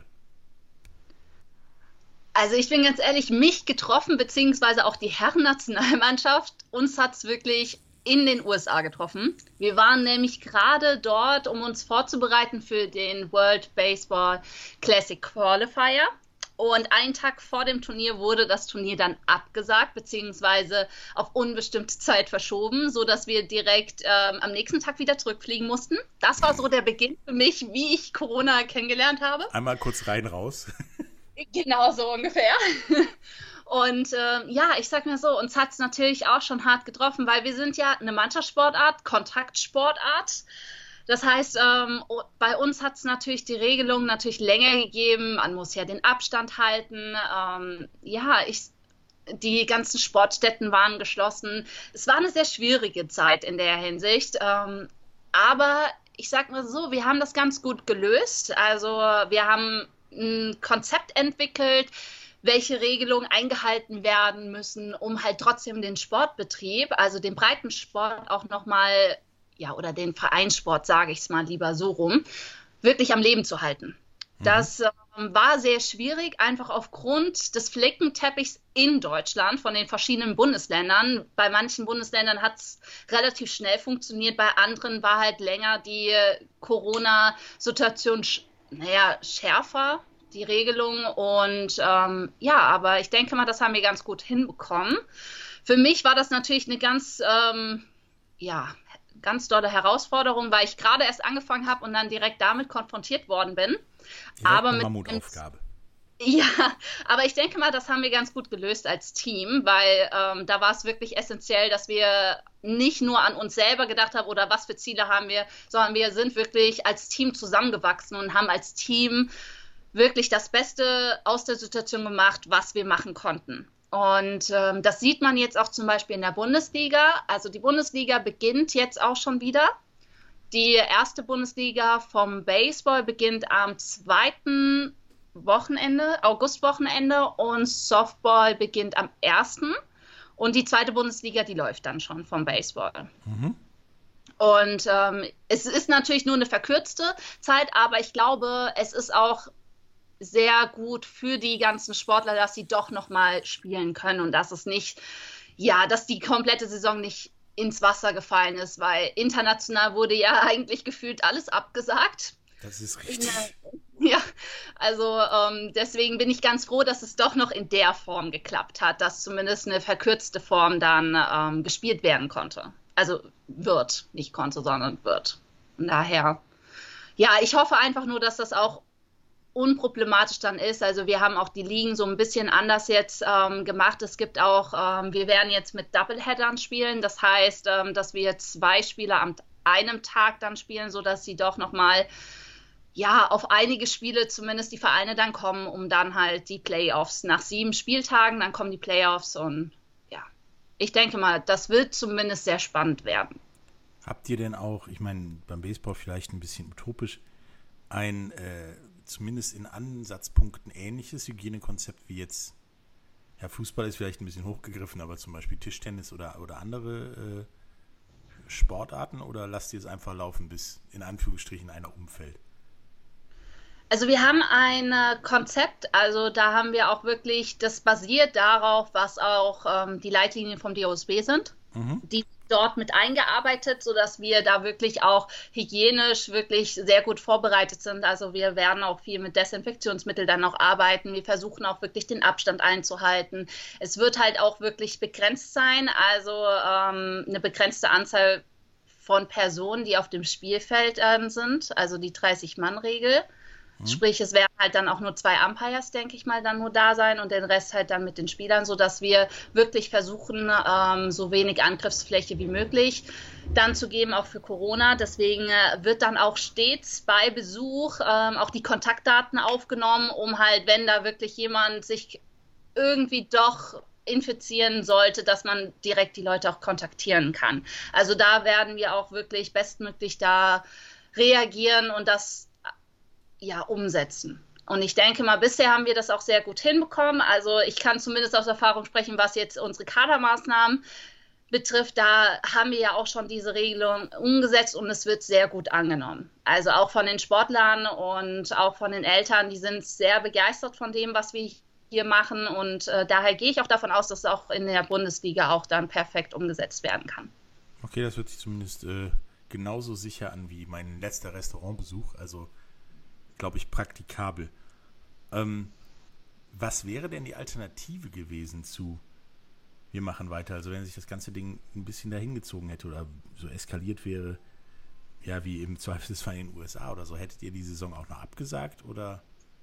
Also ich bin ganz ehrlich, mich getroffen, beziehungsweise auch die Herrennationalmannschaft, uns hat es wirklich in den USA getroffen. Wir waren nämlich gerade dort, um uns vorzubereiten für den World Baseball Classic Qualifier. Und einen Tag vor dem Turnier wurde das Turnier dann abgesagt, beziehungsweise auf unbestimmte Zeit verschoben, sodass wir direkt am nächsten Tag wieder zurückfliegen mussten. Das war so der Beginn für mich, wie ich Corona kennengelernt habe. Einmal kurz rein, raus. Genau so ungefähr. Und ja, ich sag mal so, uns hat es natürlich auch schon hart getroffen, weil wir sind ja eine Mannschaftssportart, Kontaktsportart. Das heißt, bei uns hat es natürlich die Regelung natürlich länger gegeben. Man muss ja den Abstand halten. Die ganzen Sportstätten waren geschlossen. Es war eine sehr schwierige Zeit in der Hinsicht. Aber ich sag mal so, wir haben das ganz gut gelöst. Also wir haben ein Konzept entwickelt, welche Regelungen eingehalten werden müssen, um halt trotzdem den Sportbetrieb, also den Breitensport auch nochmal, ja, oder den Vereinssport, sage ich es mal lieber so rum, wirklich am Leben zu halten. Das war sehr schwierig, einfach aufgrund des Flickenteppichs in Deutschland von den verschiedenen Bundesländern. Bei manchen Bundesländern hat es relativ schnell funktioniert, bei anderen war halt länger die Corona-Situation schärfer, die Regelung. Und aber ich denke mal, das haben wir ganz gut hinbekommen. Für mich war das natürlich eine ganz tolle Herausforderung, weil ich gerade erst angefangen habe und dann direkt damit konfrontiert worden bin. Aber eine Mammutaufgabe. Ja, aber ich denke mal, das haben wir ganz gut gelöst als Team, weil da war es wirklich essentiell, dass wir nicht nur an uns selber gedacht haben oder was für Ziele haben wir, sondern wir sind wirklich als Team zusammengewachsen und haben als Team wirklich das Beste aus der Situation gemacht, was wir machen konnten. Und das sieht man jetzt auch zum Beispiel in der Bundesliga. Also die Bundesliga beginnt jetzt auch schon wieder. Die erste Bundesliga vom Baseball beginnt am 2. Augustwochenende und Softball beginnt am 1. Und die zweite Bundesliga, die läuft dann schon vom Baseball. Und es ist natürlich nur eine verkürzte Zeit, aber ich glaube, es ist auch sehr gut für die ganzen Sportler, dass sie doch nochmal spielen können und dass es nicht, dass die komplette Saison nicht ins Wasser gefallen ist, weil international wurde ja eigentlich gefühlt alles abgesagt. Das ist richtig. Ja, also deswegen bin ich ganz froh, dass es doch noch in der Form geklappt hat, dass zumindest eine verkürzte Form dann gespielt werden konnte. Also nicht konnte, sondern wird. Von daher, ich hoffe einfach nur, dass das auch unproblematisch dann ist. Also wir haben auch die Ligen so ein bisschen anders jetzt gemacht. Es gibt auch, wir werden jetzt mit Doubleheadern spielen. Das heißt, dass wir 2 Spiele an einem Tag dann spielen, sodass sie doch nochmal auf einige Spiele zumindest die Vereine dann kommen, um dann halt die Playoffs. Nach 7 Spieltagen, dann kommen die Playoffs und ich denke mal, das wird zumindest sehr spannend werden. Habt ihr denn auch, ich meine, beim Baseball vielleicht ein bisschen utopisch, ein zumindest in Ansatzpunkten ähnliches Hygienekonzept wie jetzt, Fußball ist vielleicht ein bisschen hochgegriffen, aber zum Beispiel Tischtennis oder andere Sportarten, oder lasst ihr es einfach laufen, bis in Anführungsstrichen einer umfällt? Also wir haben ein Konzept, also da haben wir auch wirklich, das basiert darauf, was auch die Leitlinien vom DOSB sind, die dort mit eingearbeitet, sodass wir da wirklich auch hygienisch wirklich sehr gut vorbereitet sind. Also wir werden auch viel mit Desinfektionsmittel dann auch arbeiten. Wir versuchen auch wirklich den Abstand einzuhalten. Es wird halt auch wirklich begrenzt sein, also eine begrenzte Anzahl von Personen, die auf dem Spielfeld sind, also die 30-Mann-Regel. Sprich, es werden halt dann auch nur 2 Umpires, denke ich mal, dann nur da sein und den Rest halt dann mit den Spielern, sodass wir wirklich versuchen, so wenig Angriffsfläche wie möglich dann zu geben, auch für Corona. Deswegen wird dann auch stets bei Besuch auch die Kontaktdaten aufgenommen, um halt, wenn da wirklich jemand sich irgendwie doch infizieren sollte, dass man direkt die Leute auch kontaktieren kann. Also da werden wir auch wirklich bestmöglich da reagieren und das umsetzen. Und ich denke mal, bisher haben wir das auch sehr gut hinbekommen. Also ich kann zumindest aus Erfahrung sprechen, was jetzt unsere Kadermaßnahmen betrifft. Da haben wir ja auch schon diese Regelung umgesetzt und es wird sehr gut angenommen. Also auch von den Sportlern und auch von den Eltern, die sind sehr begeistert von dem, was wir hier machen. Und daher gehe ich auch davon aus, dass es auch in der Bundesliga auch dann perfekt umgesetzt werden kann. Okay, das hört sich zumindest genauso sicher an wie mein letzter Restaurantbesuch. Also glaube ich, praktikabel. Was wäre denn die Alternative gewesen zu wir machen weiter? Also wenn sich das ganze Ding ein bisschen dahingezogen hätte oder so eskaliert wäre, ja, wie im Zweifelsfall in den USA oder so, hättet ihr die Saison auch noch abgesagt oder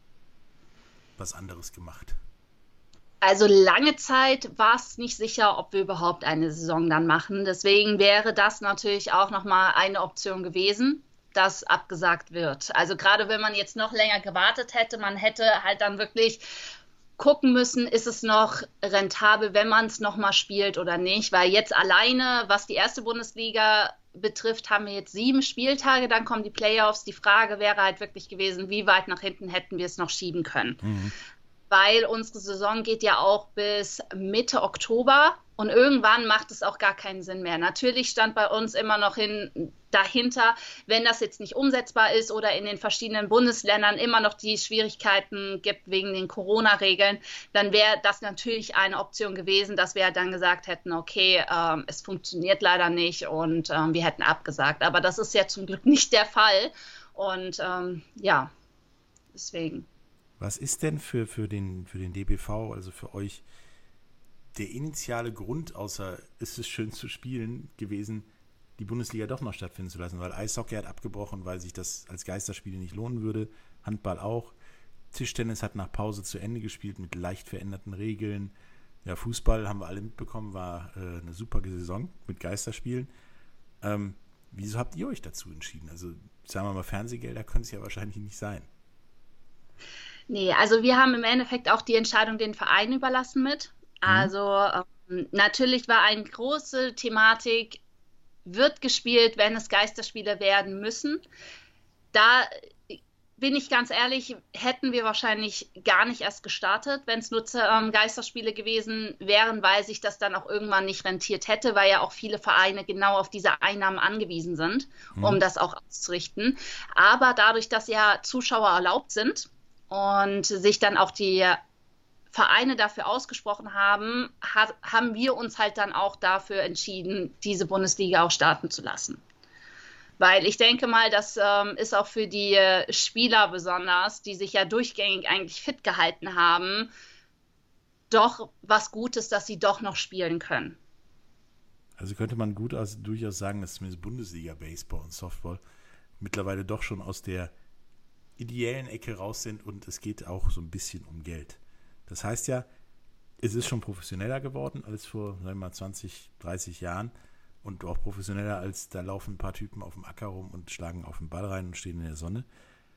was anderes gemacht? Also lange Zeit war es nicht sicher, ob wir überhaupt eine Saison dann machen. Deswegen wäre das natürlich auch nochmal eine Option gewesen, das abgesagt wird. Also gerade wenn man jetzt noch länger gewartet hätte, man hätte halt dann wirklich gucken müssen, ist es noch rentabel, wenn man es nochmal spielt oder nicht, weil jetzt alleine, was die erste Bundesliga betrifft, haben wir jetzt 7 Spieltage, dann kommen die Playoffs. Die Frage wäre halt wirklich gewesen, wie weit nach hinten hätten wir es noch schieben können. Weil unsere Saison geht ja auch bis Mitte Oktober und irgendwann macht es auch gar keinen Sinn mehr. Natürlich stand bei uns immer noch dahinter, wenn das jetzt nicht umsetzbar ist oder in den verschiedenen Bundesländern immer noch die Schwierigkeiten gibt wegen den Corona-Regeln, dann wäre das natürlich eine Option gewesen, dass wir dann gesagt hätten, okay, es funktioniert leider nicht und wir hätten abgesagt. Aber das ist ja zum Glück nicht der Fall und deswegen. Was ist denn für den DBV, also für euch, der initiale Grund, außer ist es schön zu spielen, gewesen, die Bundesliga doch noch stattfinden zu lassen? Weil Eishockey hat abgebrochen, weil sich das als Geisterspiele nicht lohnen würde, Handball auch. Tischtennis hat nach Pause zu Ende gespielt mit leicht veränderten Regeln. Ja, Fußball, haben wir alle mitbekommen, war eine super Saison mit Geisterspielen. Wieso habt ihr euch dazu entschieden? Also sagen wir mal, Fernsehgelder können es ja wahrscheinlich nicht sein. Nee, also wir haben im Endeffekt auch die Entscheidung den Verein überlassen mit. Also natürlich war eine große Thematik, wird gespielt, wenn es Geisterspiele werden müssen. Da bin ich ganz ehrlich, hätten wir wahrscheinlich gar nicht erst gestartet, wenn es nur Geisterspiele gewesen wären, weil sich das dann auch irgendwann nicht rentiert hätte, weil ja auch viele Vereine genau auf diese Einnahmen angewiesen sind, um das auch auszurichten. Aber dadurch, dass ja Zuschauer erlaubt sind, und sich dann auch die Vereine dafür ausgesprochen haben, haben wir uns halt dann auch dafür entschieden, diese Bundesliga auch starten zu lassen. Weil ich denke mal, das ist auch für die Spieler besonders, die sich ja durchgängig eigentlich fit gehalten haben, doch was Gutes, dass sie doch noch spielen können. Also könnte man durchaus sagen, dass zumindest Bundesliga, Baseball und Softball mittlerweile doch schon aus der ideellen Ecke raus sind und es geht auch so ein bisschen um Geld. Das heißt ja, es ist schon professioneller geworden als vor, sagen wir mal, 20, 30 Jahren und auch professioneller als da laufen ein paar Typen auf dem Acker rum und schlagen auf den Ball rein und stehen in der Sonne.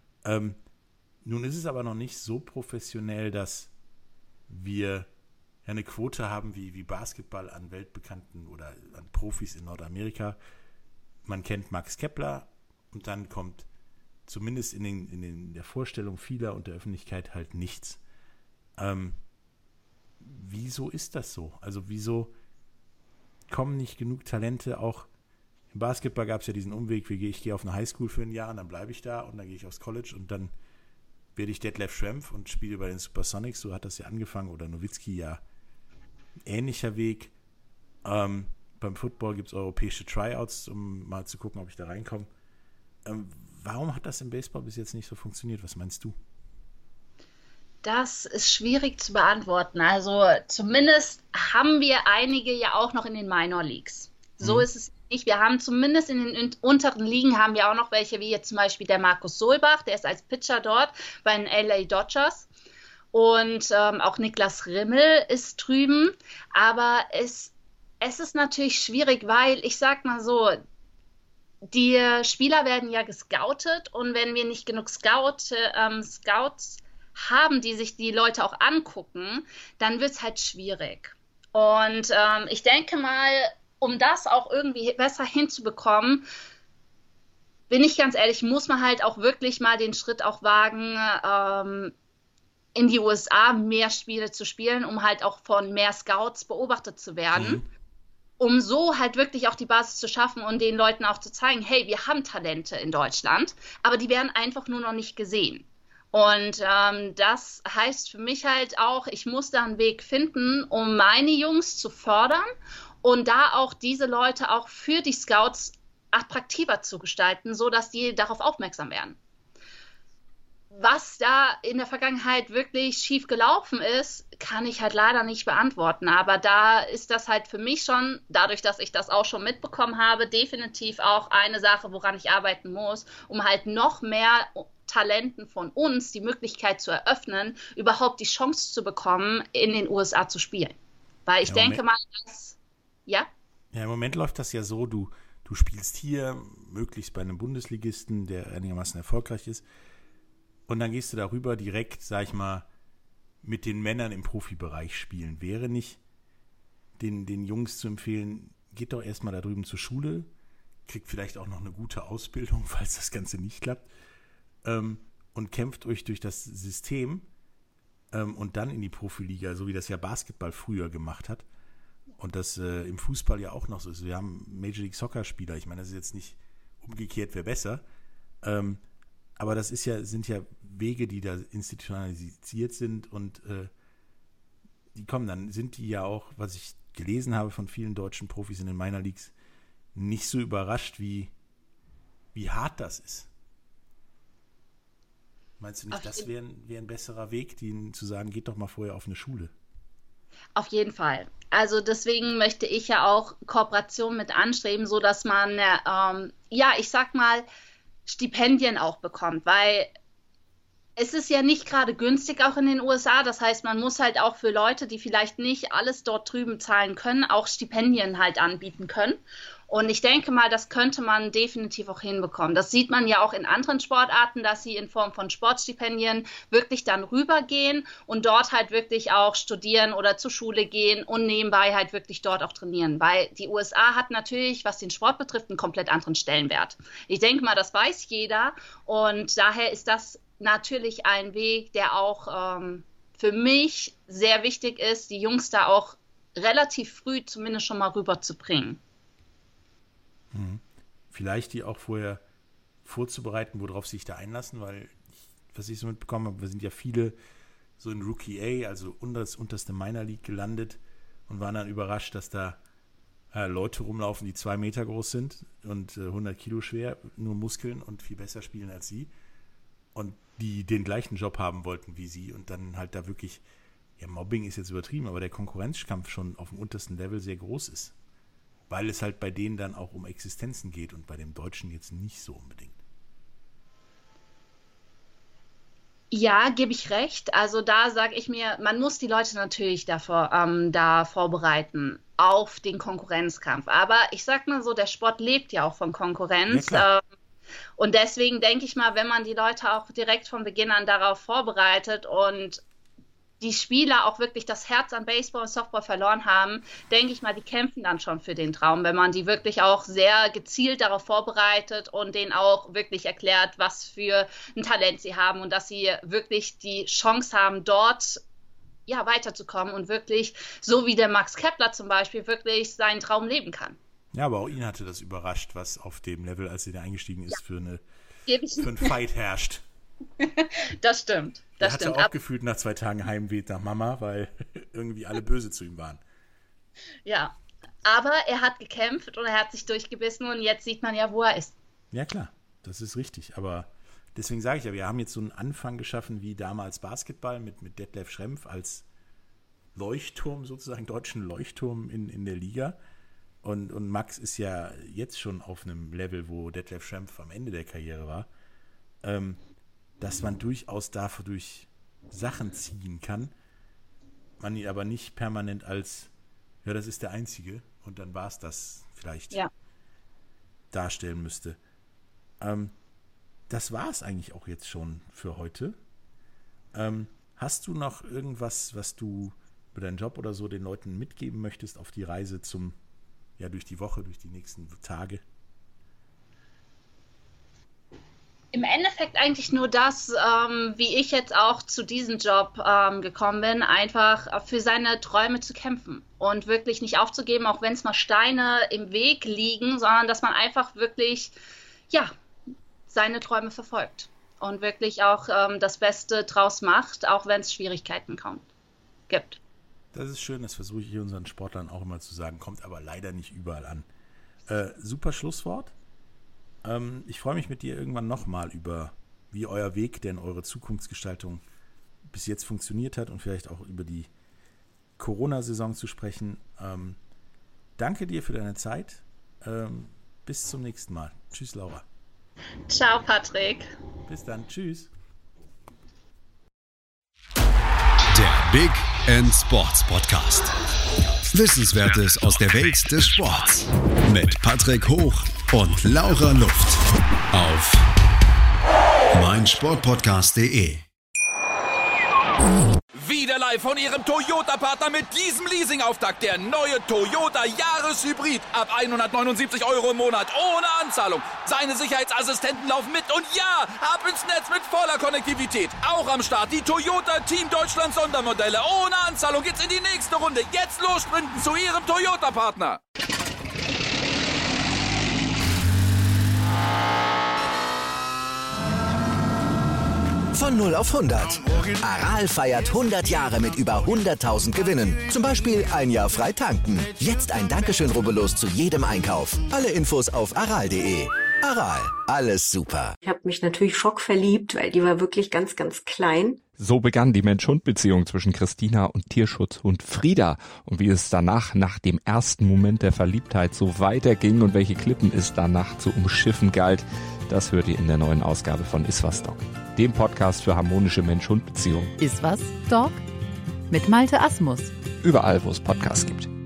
Nun ist es aber noch nicht so professionell, dass wir ja eine Quote haben wie Basketball an weltbekannten oder an Profis in Nordamerika. Man kennt Max Kepler und dann kommt zumindest in der Vorstellung vieler und der Öffentlichkeit halt nichts. Wieso ist das so? Also wieso kommen nicht genug Talente? Auch im Basketball gab es ja diesen Umweg, ich gehe auf eine Highschool für ein Jahr und dann bleibe ich da und dann gehe ich aufs College und dann werde ich Detlef Schrempf und spiele bei den Supersonics, so hat das ja angefangen, oder Nowitzki ja ähnlicher Weg. Beim Football gibt es europäische Tryouts, um mal zu gucken, ob ich da reinkomme. Warum hat das im Baseball bis jetzt nicht so funktioniert? Was meinst du? Das ist schwierig zu beantworten. Also zumindest haben wir einige ja auch noch in den Minor Leagues. So ist es nicht. Wir haben zumindest in den unteren Ligen haben wir auch noch welche, wie jetzt zum Beispiel der Markus Solbach, der ist als Pitcher dort bei den LA Dodgers. Und auch Niklas Rimmel ist drüben. Aber es ist natürlich schwierig, weil ich sag mal so, die Spieler werden ja gescoutet und wenn wir nicht genug Scouts haben, die sich die Leute auch angucken, dann wird es halt schwierig. Und ich denke mal, um das auch irgendwie besser hinzubekommen, bin ich ganz ehrlich, muss man halt auch wirklich mal den Schritt auch wagen, in die USA mehr Spiele zu spielen, um halt auch von mehr Scouts beobachtet zu werden. Um so halt wirklich auch die Basis zu schaffen und den Leuten auch zu zeigen, hey, wir haben Talente in Deutschland, aber die werden einfach nur noch nicht gesehen. Und das heißt für mich halt auch, ich muss da einen Weg finden, um meine Jungs zu fördern und da auch diese Leute auch für die Scouts attraktiver zu gestalten, sodass die darauf aufmerksam werden. Was da in der Vergangenheit wirklich schief gelaufen ist, kann ich halt leider nicht beantworten. Aber da ist das halt für mich schon, dadurch, dass ich das auch schon mitbekommen habe, definitiv auch eine Sache, woran ich arbeiten muss, um halt noch mehr Talenten von uns die Möglichkeit zu eröffnen, überhaupt die Chance zu bekommen, in den USA zu spielen. Weil ich denke mal, dass, ja, im Moment läuft das ja so, du spielst hier, möglichst bei einem Bundesligisten, der einigermaßen erfolgreich ist, und dann gehst du darüber direkt, sag ich mal, mit den Männern im Profibereich spielen. Wäre nicht den Jungs zu empfehlen, geht doch erstmal da drüben zur Schule, kriegt vielleicht auch noch eine gute Ausbildung, falls das Ganze nicht klappt, und kämpft euch durch das System und dann in die Profiliga, so wie das ja Basketball früher gemacht hat und das im Fußball ja auch noch so ist. Wir haben Major League Soccer Spieler, ich meine, das ist jetzt nicht umgekehrt, wer besser, aber das sind ja Wege, die da institutionalisiert sind und die kommen dann, sind die ja auch, was ich gelesen habe von vielen deutschen Profis in den Minor Leagues, nicht so überrascht, wie hart das ist. Meinst du nicht, das wäre ein besserer Weg, denen zu sagen, geht doch mal vorher auf eine Schule? Auf jeden Fall. Also deswegen möchte ich ja auch Kooperation mit anstreben, so dass man, ich sag mal, Stipendien auch bekommt, weil es ist ja nicht gerade günstig auch in den USA. Das heißt, man muss halt auch für Leute, die vielleicht nicht alles dort drüben zahlen können, auch Stipendien halt anbieten können. Und ich denke mal, das könnte man definitiv auch hinbekommen. Das sieht man ja auch in anderen Sportarten, dass sie in Form von Sportstipendien wirklich dann rübergehen und dort halt wirklich auch studieren oder zur Schule gehen und nebenbei halt wirklich dort auch trainieren. Weil die USA hat natürlich, was den Sport betrifft, einen komplett anderen Stellenwert. Ich denke mal, das weiß jeder und daher ist das natürlich ein Weg, der auch für mich sehr wichtig ist, die Jungs da auch relativ früh zumindest schon mal rüberzubringen. Vielleicht die auch vorher vorzubereiten, worauf sie sich da einlassen, weil, was ich so mitbekommen habe, wir sind ja viele so in Rookie A, also unterste Minor League gelandet und waren dann überrascht, dass da Leute rumlaufen, die 2 Meter groß sind und 100 Kilo schwer, nur Muskeln und viel besser spielen als sie und die den gleichen Job haben wollten wie sie und dann halt da wirklich, ja, Mobbing ist jetzt übertrieben, aber der Konkurrenzkampf schon auf dem untersten Level sehr groß ist. Weil es halt bei denen dann auch um Existenzen geht und bei dem Deutschen jetzt nicht so unbedingt. Ja, gebe ich recht. Also da sage ich mir, man muss die Leute natürlich da vorbereiten auf den Konkurrenzkampf. Aber ich sag mal so, der Sport lebt ja auch von Konkurrenz. Ja, und deswegen denke ich mal, wenn man die Leute auch direkt von Beginn an darauf vorbereitet und die Spieler auch wirklich das Herz an Baseball und Softball verloren haben, denke ich mal, die kämpfen dann schon für den Traum, wenn man die wirklich auch sehr gezielt darauf vorbereitet und denen auch wirklich erklärt, was für ein Talent sie haben und dass sie wirklich die Chance haben, dort weiterzukommen und wirklich, so wie der Max Kepler zum Beispiel, wirklich seinen Traum leben kann. Ja, aber auch ihn hatte das überrascht, was auf dem Level, als er da eingestiegen ist, für einen Fight herrscht. Das stimmt. Er hatte auch gefühlt nach 2 Tagen Heimweh nach Mama, weil irgendwie alle böse zu ihm waren. Ja, aber er hat gekämpft und er hat sich durchgebissen und jetzt sieht man ja, wo er ist. Ja klar, das ist richtig. Aber deswegen sage ich ja, wir haben jetzt so einen Anfang geschaffen wie damals Basketball mit Detlef Schrempf als Leuchtturm sozusagen, deutschen Leuchtturm in der Liga. Und Max ist ja jetzt schon auf einem Level, wo Detlef Schrempf am Ende der Karriere war, dass man durchaus dadurch Sachen ziehen kann, man ihn aber nicht permanent als, ja, das ist der Einzige und dann war es das vielleicht darstellen müsste. Das war es eigentlich auch jetzt schon für heute. Hast du noch irgendwas, was du über deinen Job oder so den Leuten mitgeben möchtest auf die Reise durch die Woche, durch die nächsten Tage? Im Endeffekt eigentlich nur das, wie ich jetzt auch zu diesem Job gekommen bin, einfach für seine Träume zu kämpfen und wirklich nicht aufzugeben, auch wenn es mal Steine im Weg liegen, sondern dass man einfach wirklich, seine Träume verfolgt und wirklich auch das Beste draus macht, auch wenn es Schwierigkeiten gibt. Das ist schön, das versuche ich hier unseren Sportlern auch immer zu sagen, kommt aber leider nicht überall an. Super Schlusswort. Ich freue mich mit dir irgendwann nochmal über, wie euer Weg, denn eure Zukunftsgestaltung bis jetzt funktioniert hat und vielleicht auch über die Corona-Saison zu sprechen. Danke dir für deine Zeit. Bis zum nächsten Mal. Tschüss, Laura. Ciao, Patrick. Bis dann. Tschüss. Der Big End Sports Podcast. Wissenswertes aus der Welt des Sports. Mit Patrick Hoch und Laura Luft. Auf meinsportpodcast.de. Wieder live von Ihrem Toyota-Partner mit diesem Leasing-Auftakt. Der neue Toyota Jahreshybrid. Ab 179 € im Monat. Ohne Anzahlung. Seine Sicherheitsassistenten laufen mit. Und ja, ab ins Netz mit voller Konnektivität. Auch am Start die Toyota Team Deutschland Sondermodelle. Ohne Anzahlung geht's in die nächste Runde. Jetzt los sprinten zu Ihrem Toyota-Partner. Von 0 auf 100. Aral feiert 100 Jahre mit über 100.000 Gewinnen. Zum Beispiel ein Jahr frei tanken. Jetzt ein Dankeschön, rubbellos zu jedem Einkauf. Alle Infos auf aral.de. Aral, alles super. Ich habe mich natürlich schockverliebt, weil die war wirklich ganz, ganz klein. So begann die Mensch-Hund-Beziehung zwischen Christina und Tierschutzhund Frieda. Und wie es danach, nach dem ersten Moment der Verliebtheit, so weiterging und welche Klippen es danach zu umschiffen galt, das hört ihr in der neuen Ausgabe von Iswas Dog, dem Podcast für harmonische Mensch-Hund-Beziehungen. Iswas Dog mit Malte Asmus. Überall, wo es Podcasts gibt.